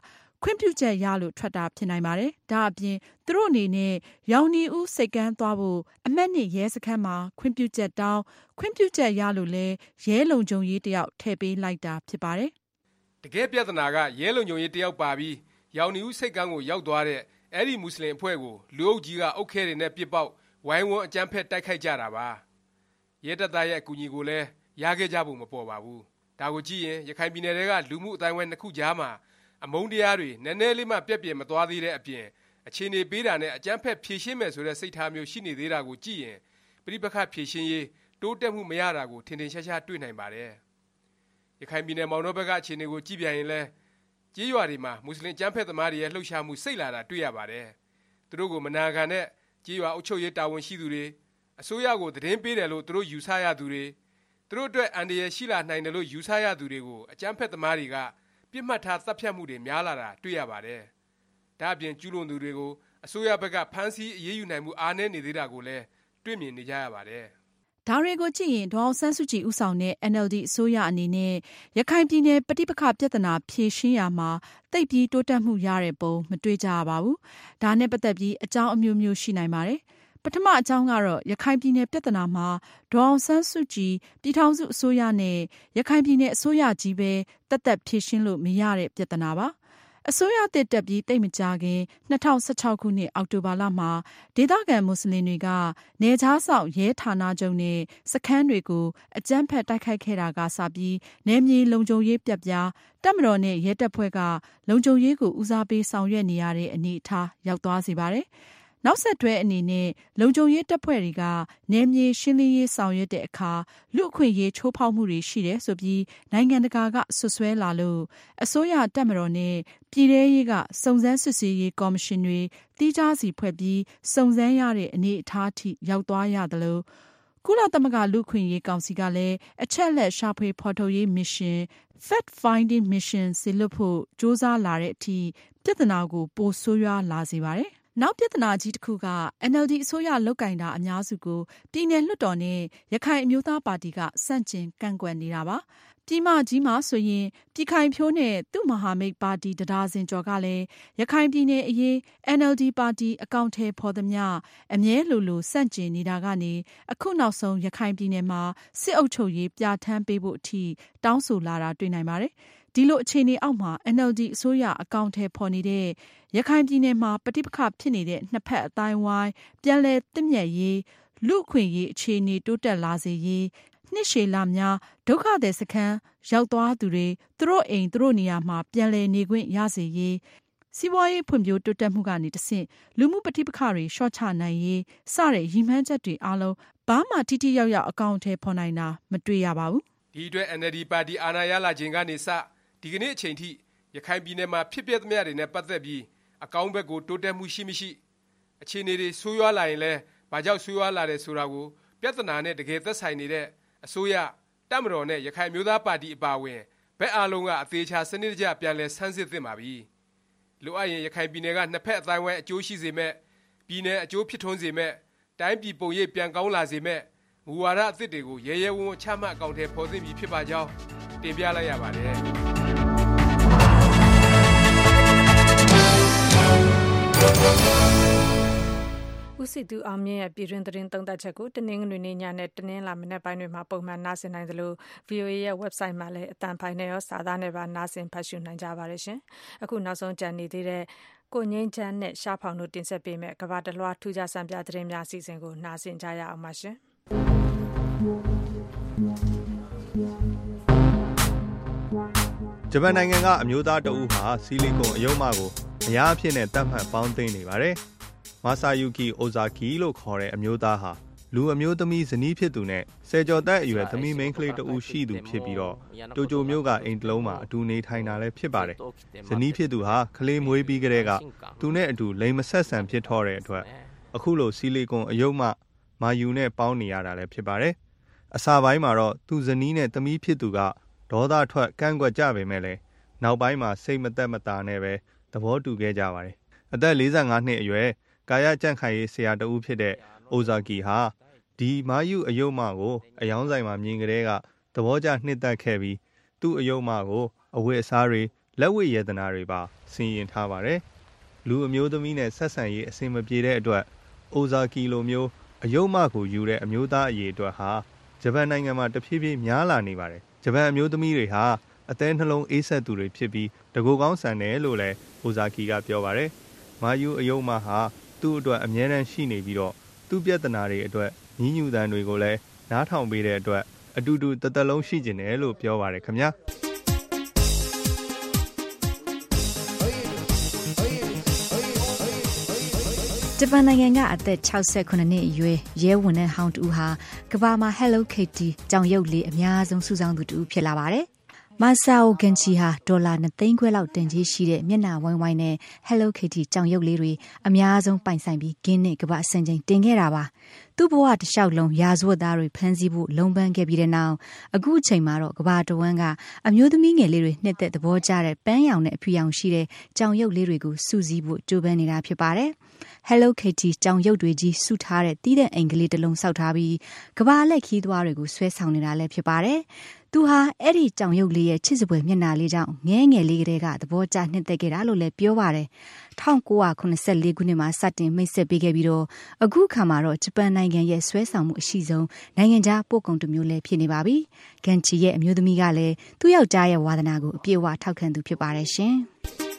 ခွင့်ပြုချက်ရလို့ထွက်တာဖြစ်နိုင်ပါတယ်။ဒါအပြင်သူတို့အနေနဲ့ရောင်နီဦးစိတ်ကမ်းသွားဖို့အမှတ်2ရဲစခန်းမှာခွင့်ပြုချက်တောင်းခွင့်ပြုချက်ရလို့လဲရဲလုံခြုံရေးတယောက်ထည့်ပေးလိုက်တာဖြစ်ပါတယ်။တကယ်ပြဿနာကရဲလုံခြုံရေးတယောက်ပါပြီးရောင်နီဦးစိတ်ကမ်းကိုရောက်သွားတဲ့အဲ့ဒီမွတ်စလင်အဖွဲ့ကိုလူအုပ်ကြီးကအုပ်ခဲတွေနဲ့ပစ်ပေါက်ဝိုင်းဝန်းအကြမ်းဖက်တိုက်ခိုက်ကြတာပါ။ရဲတပ်သားရဲ့အကူအညီကိုလည်းရခဲ့ကြဖို့မပေါ်ပါဘူး။ဒါကိုကြည့်ရင်ရခိုင်ပြည်နယ်တွေကလူမှုအတိုင်းအဝိုင်းနှစ်ခုကြားမှာအမုန်းတရားတွေနည်းနည်းလေးမှပြက်ပြယ်မသွားသေးတဲ့အပြင်အခြေအနေပေးတာနဲ့အကြမ်းဖက်ဖြေရှင်းမယ်ဆိုတဲ့စိတ်ထားမျိုးရှိနေသေးတာကိုကြည့်ရင်ပြိပခဖြေရှင်းရေးတိုးတက်မှုမရတာကိုထင်ထင်ရှားရှားတွေ့နိုင်ပါတယ်။ရခိုင်ပြည်နယ်မောင်နှောဘက်ကအခြေအနေကိုကြည့်ပြန်ရင်လည်းကြေးရွာတွေမှာမွတ်စလင်အကြမ်းဖက်သမားတွေရဲ့လှုပ်ရှားမှုစိတ်လာတာတွေ့ရပါတယ်။သူတို့ကိုမနာခံတဲ့ကြေးရွာအုပ်ချုပ်ရေးတာဝန်ရှိသူတွေအစိုးရကိုသတင်းပေးတယ်လို့သူတို့ယူဆရသူတွေသူတို့အတွက်အန္တရာယ်ရှိလာနိုင်တယ်လို့ယူဆရသူတွေကိုအကြမ်းဖက်သမားတွေကပြစ်မှတ်ထားတပ်ဖြတ်မှုတွေများလာတာတွေ့ရပါတယ်။ဒါအပြင်ကျူးလွန်သူတွေကိုအစိုးရဘက်ကဖမ်းဆီးအရေးယူနိုင်မှုအားနည်းနေသေးတာကိုလည်းတွေ့မြင်နေကြရပါတယ်။ဒါတွေကိုကြည့်ရင်ဒေါအောင်ဆန်းစုကြည်ဦးဆောင်တဲ့ NLD အစိုးရအနေနဲ့ရခိုင်ပြည်နယ်ပဋိပက္ခပြဿနာဖြေရှင်းရာမှာသိပ်ပြီးတိုးတက်မှုရတဲ့ပုံမတွေ့ကြရပါဘူး။ဒါနဲ့ပတ်သက်ပြီးအကြောင်းအမျိုးမျိုးရှိနိုင်ပါတယ်။ပထမအကြောင်းကတော့ရခိုင်ပြည်နယ်ပြဿနာမှာဒေါအောင်ဆန်းစုကြည်ပြည်ထောင်စုအစိုးရနဲ့ရခိုင်ပြည်နယ်အစိုးရကြီးပဲသက်ဖြေရှင်းလို့မရတဲ့ပြဿနာပါ။အစိုးရတက်ပြီးတိတ်မကြခင်2016ခုနှစ်အောက်တိုဘာလမှာဒေသခံမွတ်စလင်တွေကနယ်ခြားစောင့်ရဲဌာနချုပ်နဲ့စခန်းတွေကိုအကြမ်းဖက်တိုက်ခိုက်ခဲ့တာကစပြီးနယ်မြေလုံခြုံရေးပြတ်ပြားတပ်မတော်နဲ့ရဲတပ်ဖွဲ့ကလုံခြုံရေးကိုဦးစားပေးဆောင်ရွက်နေရတဲ့အနေအထားရောက်သွားစေပါတယ်။နောက်ဆက်တွဲအနေနဲ့လုံခြုံရေးတပ်ဖွဲ့တွေကနယ်မြေရှင်းလင်းရေးဆောင်ရွက်တဲ့အခါလူအခွင့်အရေးချိုးဖောက်မှုတွေရှိတယ်ဆိုပြီးနိုင်ငံတကာကဆွဆွဲလာလို့အစိုးရတပ်မတော်နဲ့ပြည်ထရေးကစုံစမ်းစစ်ဆေးရေးကော်မရှင်တွေတိကျစီဖွဲ့ပြီးစုံစမ်းရတဲ့အနေအထားထိရောက်သွားရတယ်လို့ကုလသမဂ္ဂလူ့အခွင့်အရေးကောင်စီကလည်းအချက်အလက်ရှာဖွေဖော်ထုတ်ရေးမစ်ရှင် Fact Finding Mission ဆီလွှတ်ဖို့စ조사လာတဲ့အထိပြဿနာကိုပိုဆိုးရွားလာစေပါတယ်။နောက်ပြဿနာကြီးတစ်ခုက NLD အစိုးရလုပ်ကင်တာအများစုကိုပြည်နယ်လွှတ်တော်နဲ့ရခိုင်အမျိုးသားပါတီကဆန့်ကျင်ကန့်ကွက်နေတာပါ။ပြည်မကြီးမှာဆိုရင်ပြည်ခိုင်ဖြိုးနဲ့သူ့မဟာမိတ်ပါတီတဒါဇင်ကျော်ကလည်းရခိုင်ပြည်နယ်အရေး NLD ပါတီအကောင့်ထဲဖော်သမျှအမြဲလိုဆန့်ကျင်နေတာကနေအခုနောက်ဆုံးရခိုင်ပြည်နယ်မှာစစ်အုပ်ချုပ်ရေးပြဋ္ဌာန်းပေးဖို့အထိတောင်းဆိုလာတာတွေ့နိုင်ပါတယ်။ဒီလိုအခြေအနေအောက်မှာ NLD အစိုးရအကောင့်ထဲဖော်နေတဲ့ရခိုင်ပြည်နယ်မှာပဋိပက္ခဖြစ်နေတဲ့နှစ်ဖက်အတိုင်းဝိုင်းပြန်လည်သင့်မြတ်ရေးလူအခွင့်ရေးအခြေအနေတိုးတက်လာစေရေးနှစ်ရှည်လများဒုက္ခသည်စခန်းရောက်သွားသူတွေသူတို့အိမ်သူတို့နေရာမှာပြန်လည်နေခွင့်ရစေရေးစီးပွားရေးဖွံ့ဖြိုးတိုးတက်မှုကနေတဆင့်လူမှုပဋိပက္ခတွေလျှော့ချနိုင်ရေးစတဲ့ရည်မှန်းချက်တွေအားလုံးဘာမှထိထိရောက်ရောက်အကောင့်ထဲဖော်နိုင်တာမတွေ့ရပါဘူး။ဒီအတွက် NLD ပါတီအာဏာရလာခြင်းကနေစဒီကနေ့အချိန်ထိရခိုင်ပြည်နယ်မှာဖြစ်ပျက်သမျှတွေနဲ့ပတ်သက်ပြီးအကောင်းဘက်ကိုတိုးတက်မှုရှိမရှိအခြေအနေတွေဆိုးရွားလာရင်လည်းဘာကြောင့်ဆိုးရွားလာတယ်ဆိုတာကိုပြဿနာနဲ့တကယ်သက်ဆိုင်နေတဲ့အစိုးရတပ်မတော်နဲ့ရခိုင်မျိုးသားပါတီအပါအဝင်ဘက်အားလုံးကအသေးချာစနစ်တကျပြန်လည်ဆန်းစစ်သင့်ပါပြီ။လိုအပ်ရင်ရခိုင်ပြည်နယ်ကနှစ်ဖက်အတိုင်းဝိုင်းအကျိုးရှိစေမဲ့ပြည်နယ်အကျိုးဖြစ်ထွန်းစေမဲ့တိုင်းပြည်ပုံရိပ်ပြန်ကောင်းလာစေမဲ့မူဝါဒအသစ်တွေကိုရဲရဲဝံ့ဝံ့ချမှတ်အကောင့်ထဲပေါ်သင့်ပြီဖြစ်ပါကြောင်းတင်ပြလိုက်ရပါတယ်။ဦးစီသူအောင်မြင့်ရဲ့ပြည်တွင်းသတင်းသုံးသပ်ချက်ကိုတနင်္ဂနွေနေ့ညနဲ့တနင်္လာမနက်ပိုင်းတွေမှာပုံမှန်နားဆင်နိုင်သလို VOA ရဲ့ website မှာလည်းအသံဖိုင်နဲ့ရောစာသားနဲ့ပါနားဆင်ဖတ်ရှုနိုင်ကြပါတယ်ရှင်။အခုနောက်ဆုံးကြံနေသေးတဲ့ကိုငိမ့်ချမ်းနဲ့ရှားဖောင်တို့တင်ဆက်ပေးမယ့်ကမ္ဘာတလွှားထူးခြားစံပြသတင်းများအစီအစဉ်ကိုနားဆင်ကြရအောင်ပါရှင်။ဂျပန်နိုင်ငံကအမျိုးသားတဦးဟာဆီလီကွန်အယုံမကိုအများအဖြစ်နဲ့တတ်မှတ်ပေါင်းသိမ်းနေပါတယ်။မာဆာယူကီအိုဇာကီလို့ခေါ်တဲ့အမျိုးသားဟာလူအမျိုးသမီးဇနီးဖြစ်သူနဲ့ဆယ်ကျော်သက်အရွယ်သမီးမိန်းကလေးတဦးရှိသူဖြစ်ပြီးတော့တိုကျိုမြို့ကအိမ်တလုံးမှာအတူနေထိုင်တာလည်းဖြစ်ပါတယ်။ဇနီးဖြစ်သူဟာကလေးမွေးပြီးကတည်းကသူနဲ့အတူလိင်မဆက်ဆံဖြစ်ထောတဲ့အတွက်အခုလိုဆီလီကွန်အယုံမမာယူနဲ့ပေါင်းနေရတာလည်းဖြစ်ပါတယ်။အစပိုင်းမှာတော့သူဇနီးနဲ့သမီးဖြစ်သူကဒေါသထွက်ကန့်ကွက်ကြပေမဲ့လည်းနောက်ပိုင်းမှာစိတ်မသက်မသာနဲ့ပဲသဘောတူခဲ့ကြပါတယ်။အသက်45နှစ်အရွယ်ကာယကြံ့ခိုင်ရေးဆရာတဦးဖြစ်တဲ့အိုဇာကီဟာဒီမာယူအယုံမကိုအယောင်းဆိုင်မှာမြင်ကလေးကသဘောကျနှစ်သက်ခဲ့ပြီးသူ့အယုံမကိုအဝတ်အစားတွေလက်ဝတ်ရတနာတွေပါဆင်ရင်ထားပါတယ်လူအမျိုးသမီးနဲ့ဆက်ဆံရေးအဆင်မပြေတဲ့အတွက်အိုဇာကီလိုမျိုးအယုံမကိုယူတဲ့အမျိုးသားအရေးအတွက်ဟာဂျပန်နိုင်ငံမှာတဖြည်းဖြည်းများလာနေပါတယ်ဂျပန်အမျိုးသမီးတွေဟာအသေးနှလုံးအေးဆက်သူတွေဖြစ်ပြီးတကူကောင်းဆန်တယ်လို့လည်းအိုဇာကီကပြောပါတယ်မာယူအယုံမဟာသူ့အတွက်အမြဲတမ်းရှိနေပြီးတော့သူ့ပြဿနာတွေအတွက်ညီးညူတန်တွေကိုလည်းနားထောင်ပေးတဲ့အတွက်အတူတူတသက်လုံးရှိကျင်တယ်လို့ပြောပါတယ်ခင်ဗျာဂျပန်နိုင်ငံကအသက်68နှစ်အရွယ်ရဲဝန်ထမ်းဟောင်းတူဟာကမ္ဘာမှာ Hello Kitty ကြောင်ရုပ်လေးအများဆုံးစုဆောင်းသူတူဖြစ်လာပါတယ်။မာဆာအိုဂန်ချီဟာဒေါ်လာ2သိန်းခွဲလောက်တင်ကြီးရှိတဲ့မျက်နှာဝိုင်းဝိုင်းနဲ့ Hello Kitty ကြောင်ရုပ်လေးတွေအများဆုံးပိုင်ဆိုင်ပြီးဂင်းနစ်ကမ္ဘာစံချိန်တင်ခဲ့တာပါ။သူ့ဘဝတစ်လျှောက်လုံးရာဇဝတ်သားတွေဖမ်းဆီးဖို့လုံပန်းခဲ့ပြီးတဲ့နောက်အခုအချိန်မှာတော့ကမ္ဘာတဝန်းကအမျိုးသမီးငယ်လေးတွေနှစ်သက်သဘောကျတဲ့ပန်းရောင်နဲ့အဖြူရောင်ရှိတဲ့ကြောင်ရုပ်လေးတွေကိုစုစည်းဖို့ကြိုးပမ်းနေတာဖြစ်ပါတယ်။ Hello Kitty ကြောင်ရုပ်တွေကြီးစုထားတဲ့တီးတဲ့အင်္ဂလိပ်တစ်လုံးစောက်ထားပြီးကဘာလက်ခီးသွားတွေကိုဆွဲဆောင်နေတာလည်းဖြစ်ပါတယ်။သူဟာအဲ့ဒီကြောင်ရုပ်လေးရဲ့ချစ်စပွဲမျက်နှာလေးကြောင့်ငဲငယ်လေးကလေးကသဘောကျနှစ်သက်ခဲ့တာလို့လည်းပြောပါတယ်။1984ခုနှစ်မှာစတင်မိတ်ဆက်ပေးခဲ့ပြီးတော့အခုခါမှာတော့ဂျပန်နိုင်ငံရဲ့ဆွဲဆောင်မှုအရှိဆုံးနိုင်ငံခြားပို့ကုန်တစ်မျိုးလည်းဖြစ်နေပါပြီ။ဂန်ချီရဲ့အမျိုးသမီးကလည်းသူ့ယောက်ျားရဲ့ဝါသနာကိုအပြည့်အဝထောက်ခံသူဖြစ်ပါတယ်ရှင်။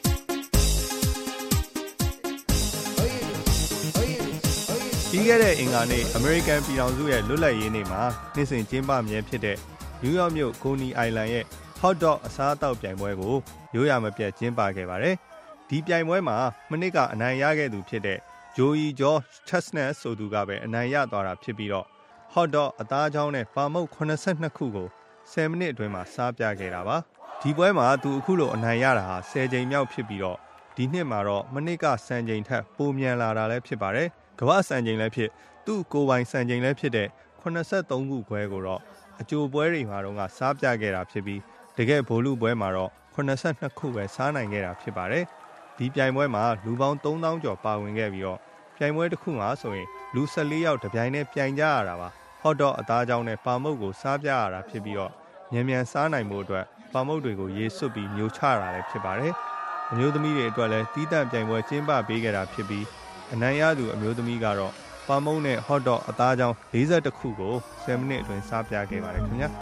ပြီးခဲ့တဲ့အင်္ဂါနေ့အမေရိကန်ပြည်ထောင်စုရဲ့လွတ်လပ်ရေးနေ့မှာနေ့စဉ်ကျင်းပမြဲဖြစ်တဲ့နယူးယောက်မြို့ကိုနီအိုင်လန်ရဲ့ hot dog အစားအသောက်ပြိုင်ပွဲကိုရိုးရာမပြတ်ကျင်းပခဲ့ပါတယ်။ဒီပြိုင်ပွဲမှာမနစ်ကအနိုင်ရခဲ့သူဖြစ်တဲ့ Joey George Chestnut ဆိုသူကပဲအနိုင်ရသွားတာဖြစ်ပြီးတော့ hot dog အသားချောင်းနဲ့ပါမုတ်82ခုကို10မိနစ်အတွင်းမှာစားပြခဲ့တာပါ။ဒီပွဲမှာသူအခုလိုအနိုင်ရတာဟာ10ကြိမ်မြောက်ဖြစ်ပြီးတော့ဒီနှစ်မှာတော့မနစ်ကစံချိန်ထက်ပိုမြန်လာတာလည်းဖြစ်ပါတယ်။ကမ္ဘာစံချိန်လည်းဖြစ်သူ့ကိုယ်ပိုင်စံချိန်လည်းဖြစ်တဲ့83ခုခွဲကိုတော့အကြိုပွဲတွေမှာတော့စားပြခဲ့တာဖြစ်ပြီးတကယ်ဗိုလ်လုပွဲမှာတော့82ခုပဲစားနိုင်ခဲ့တာဖြစ်ပါတယ်။ဒီပြိုင်ပွဲမှာလူပေါင်း3000ကျော်ပါဝင်ခဲ့ပြီးတော့ပြိုင်ပွဲတစ်ခုမှာဆိုရင်လူ14ယောက်တပြိုင်တည်းပြိုင်ကြရတာပါ။ hot dog အသားချောင်းနဲ့ပါမုတ်ကိုစားပြရတာဖြစ်ပြီးတော့မြန်စားနိုင်မှုအတွက်ပါမုတ်တွေကိုရေစွတ်ပြီးမျိုးချတာလည်းဖြစ်ပါတယ်။အမျိုးသမီးတွေအတွက်လည်းတီးတန့်ပြိုင်ပွဲကျင်းပပေးခဲ့တာဖြစ်ပြီးအနိုင်ရသူအမျိုးသမီးကတော့ပါမုတ်နဲ့ hot dog အသားချောင်း42ခုကို10မိနစ်အတွင်းစားပြခဲ့ပါတယ်ခင်ဗျာ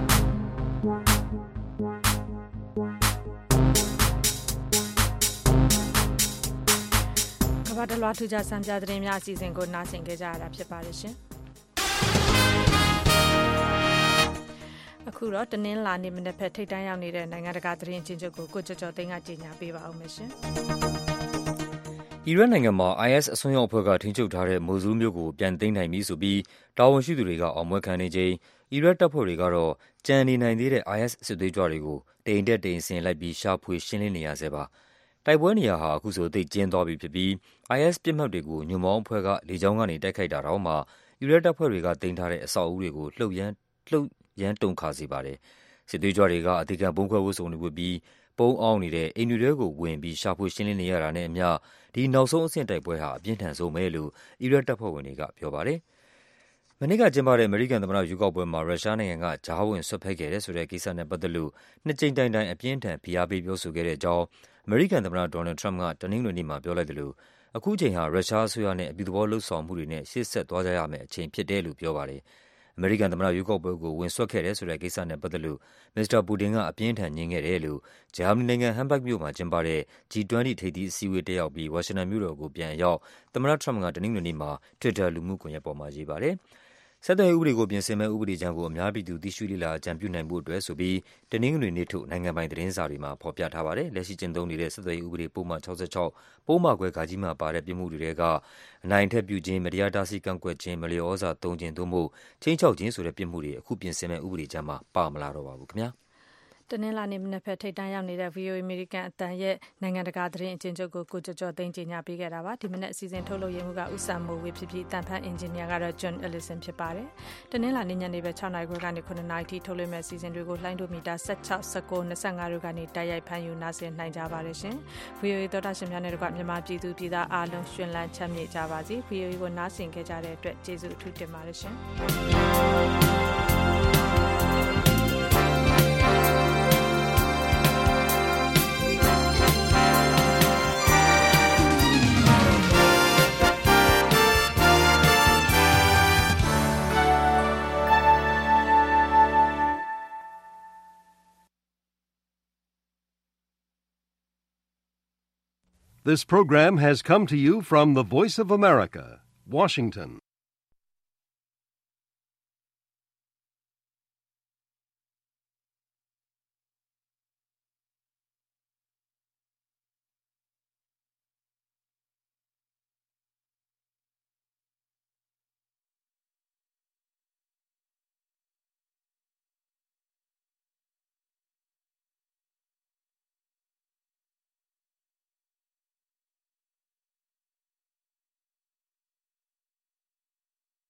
ကမ္ဘာတလွှာထူးခြားစံပြသတင်းများအစီအစဉ်ကိုနားဆင်ကြရတာဖြစ်ပါတယ်ရှင်အခုတော့တနင်္လာနေ့မနက်ဖက်ထိပ်တန်းရောက်နေတဲ့နိုင်ငံတကာသတင်းချင်းချုပ်ကိုကိုကျော်ကျော်သိန်းကကြေညာပေးပါဦးမယ်ရှင်အီရတ်နိုင်ငံမှာ IS အစွန်းရောက်အဖွဲ့ကထိန်းချုပ်ထားတဲ့မိုဆူးမြို့ကိုပြန်သိမ်းနိုင်ပြီဆိုပြီးတာဝန်ရှိသူတွေကအောင်ပွဲခံနေချိန်အီရတ်တပ်ဖွဲ့တွေကတော့ကြံနေနိုင်သေးတဲ့ IS စစ်သွေးကြွတွေကိုတိမ်တက်တိမ်ဆင်လိုက်ပြီးရှာဖွေရှင်းလင်းနေရဆဲပါတိုက်ပွဲနေရာဟာအခုဆိုသိကျင်းသွားပြီဖြစ်ပြီး IS ပြစ်မှတ်တွေကိုညွန့်ပေါင်းအဖွဲ့ကလေကြောင်းကနေတိုက်ခိုက်တာတော့မှအီရတ်တပ်ဖွဲ့တွေကတင်ထားတဲ့အဆောက်အဦတွေကိုလှုပ်ရမ်းတုန်ခါစေပါတယ်စစ်သွေးကြွတွေကအဓိကဘုံခွဲဝတ်စုံတွေဝတ်ပြီးပုံအောင်နေတဲ့အိမ်တွေကိုဝင်ပြီးရှာဖွေရှင်းလင်းနေရတာနဲ့အမျှဒီနောက်ဆုံးအဆင့်တိုက်ပွဲဟာအပြင်းထန်ဆုံးပဲလို့အီရတ်တပ်ဖွဲ့ဝင်တွေကပြောပါတယ်။မနေ့ကကျင်းပတဲ့အမေရိကန်သမ္မတရွေးကောက်ပွဲမှာရုရှားနိုင်ငံကကြားဝင်ဆွတ်ဖက်ခဲ့တဲ့ဆိုတဲ့ကိစ္စနဲ့ပတ်သက်လို့နှစ်ကြိမ်တိုင်တိုင်အပြင်းထန်ဖိအားပေးပြောဆိုခဲ့တဲ့အကြောင်းအမေရိကန်သမ္မတဒေါ်နယ်ထရမ့်ကတနင်္ဂနွေနေ့မှာပြောလိုက်တယ်လို့အခုချိန်ဟာရုရှားအစိုးရနဲ့အပြုသဘောလှုပ်ဆောင်မှုတွေနဲ့ရှေ့ဆက်သွားကြရမယ့်အချိန်ဖြစ်တယ်လို့ပြောပါတယ်။အမေရိကန်သမ္မတရွေးကောက်ပွဲကိုဝင်ဆွတ်ခဲ့တဲ့ဆိုတဲ့ကိစ္စနဲ့ပတ်သက်လို့မစ္စတာပူတင်ကအပြင်းထန်ညှင်းခဲ့တယ်လို့ဂျာမနီနိုင်ငံဟမ်ဘတ်မြို့မှာကျင်းပတဲ့ G20 ထိပ်သီးအစည်းအဝေးတက်ရောက်ပြီးဝါရှင်တန်မြို့တော်ကိုပြန်ရောက်သမ္မတထရမ့်ကတနင်္ဂနွေနေ့မှာ Twitter လူမှုကွန်ရက်ပေါ်မှာရေးပါတယ်။ဆက်သွယ်ရေးဥပဒေကိုပြင်ဆင်မဲ့ဥပဒေကြမ်းကိုအများပြည်သူသိရှိလေ့လာအကြံပြုနိုင်ဖို့အတွက်ဆိုပြီးတနင်္ဂနွေနေ့ထုတ်နိုင်ငံပိုင်သတင်းစာတွေမှာဖော်ပြထားပါတယ်။လက်ရှိကျင့်သုံးနေတဲ့ဆက်သွယ်ရေးဥပဒေပုံမှန်66ပုံမှန်ခွဲဂါကြီးမှာပါတဲ့ပြစ်မှုတွေကအနိုင်ထက်ပြုခြင်းမတရားတားဆီးကန့်ကွက်ခြင်းမလျော်ဩဇာသုံးခြင်းသို့မဟုတ်ချင်းချောက်ခြင်းဆိုတဲ့ပြစ်မှုတွေအခုပြင်ဆင်မဲ့ဥပဒေကြမ်းမှာပါမလာတော့ပါဘူးခင်ဗျာ။တနင်္လာနေ့မနက်ဖက်ထိပ်တန်းရောက်နေတဲ့ VOA American အတန်ရဲ့နိုင်ငံတကာသတင်းအကျဉ်းချုပ်ကိုကိုကျော်ကျော်သိန်းကြေညာပေးခဲ့တာပါဒီမနက်အစီအစဉ်ထုတ်လုပ်ရမှုကဦးစံမိုးဝေဖြစ်ပြီးတန်ဖန်အင်ဂျင်နီယာကတော့ John Ellison ဖြစ်ပါတယ်တနင်္လာနေ့ညနေပဲ6နာရီခွဲကနေ9နာရီထိထုတ်လွှင့်မဲ့အစီအစဉ်တွေကိုလှိုင်းဒိုမီတာ16 19 25တို့ကနေတိုက်ရိုက်ဖမ်းယူနားဆင်နိုင်ကြပါတယ်ရှင် VOA သောတာရှင်များနဲ့တကွမြန်မာပြည်သူပြည်သားအားလုံးရှင်လန်းချမ်းမြေ့ကြပါစေ VOA ကိုနားဆင်ခဲ့ကြတဲ့အတွက်ကျေးဇူးအထူးတင်ပါတယ်ရှင် This program has come to you from the Voice of America, Washington.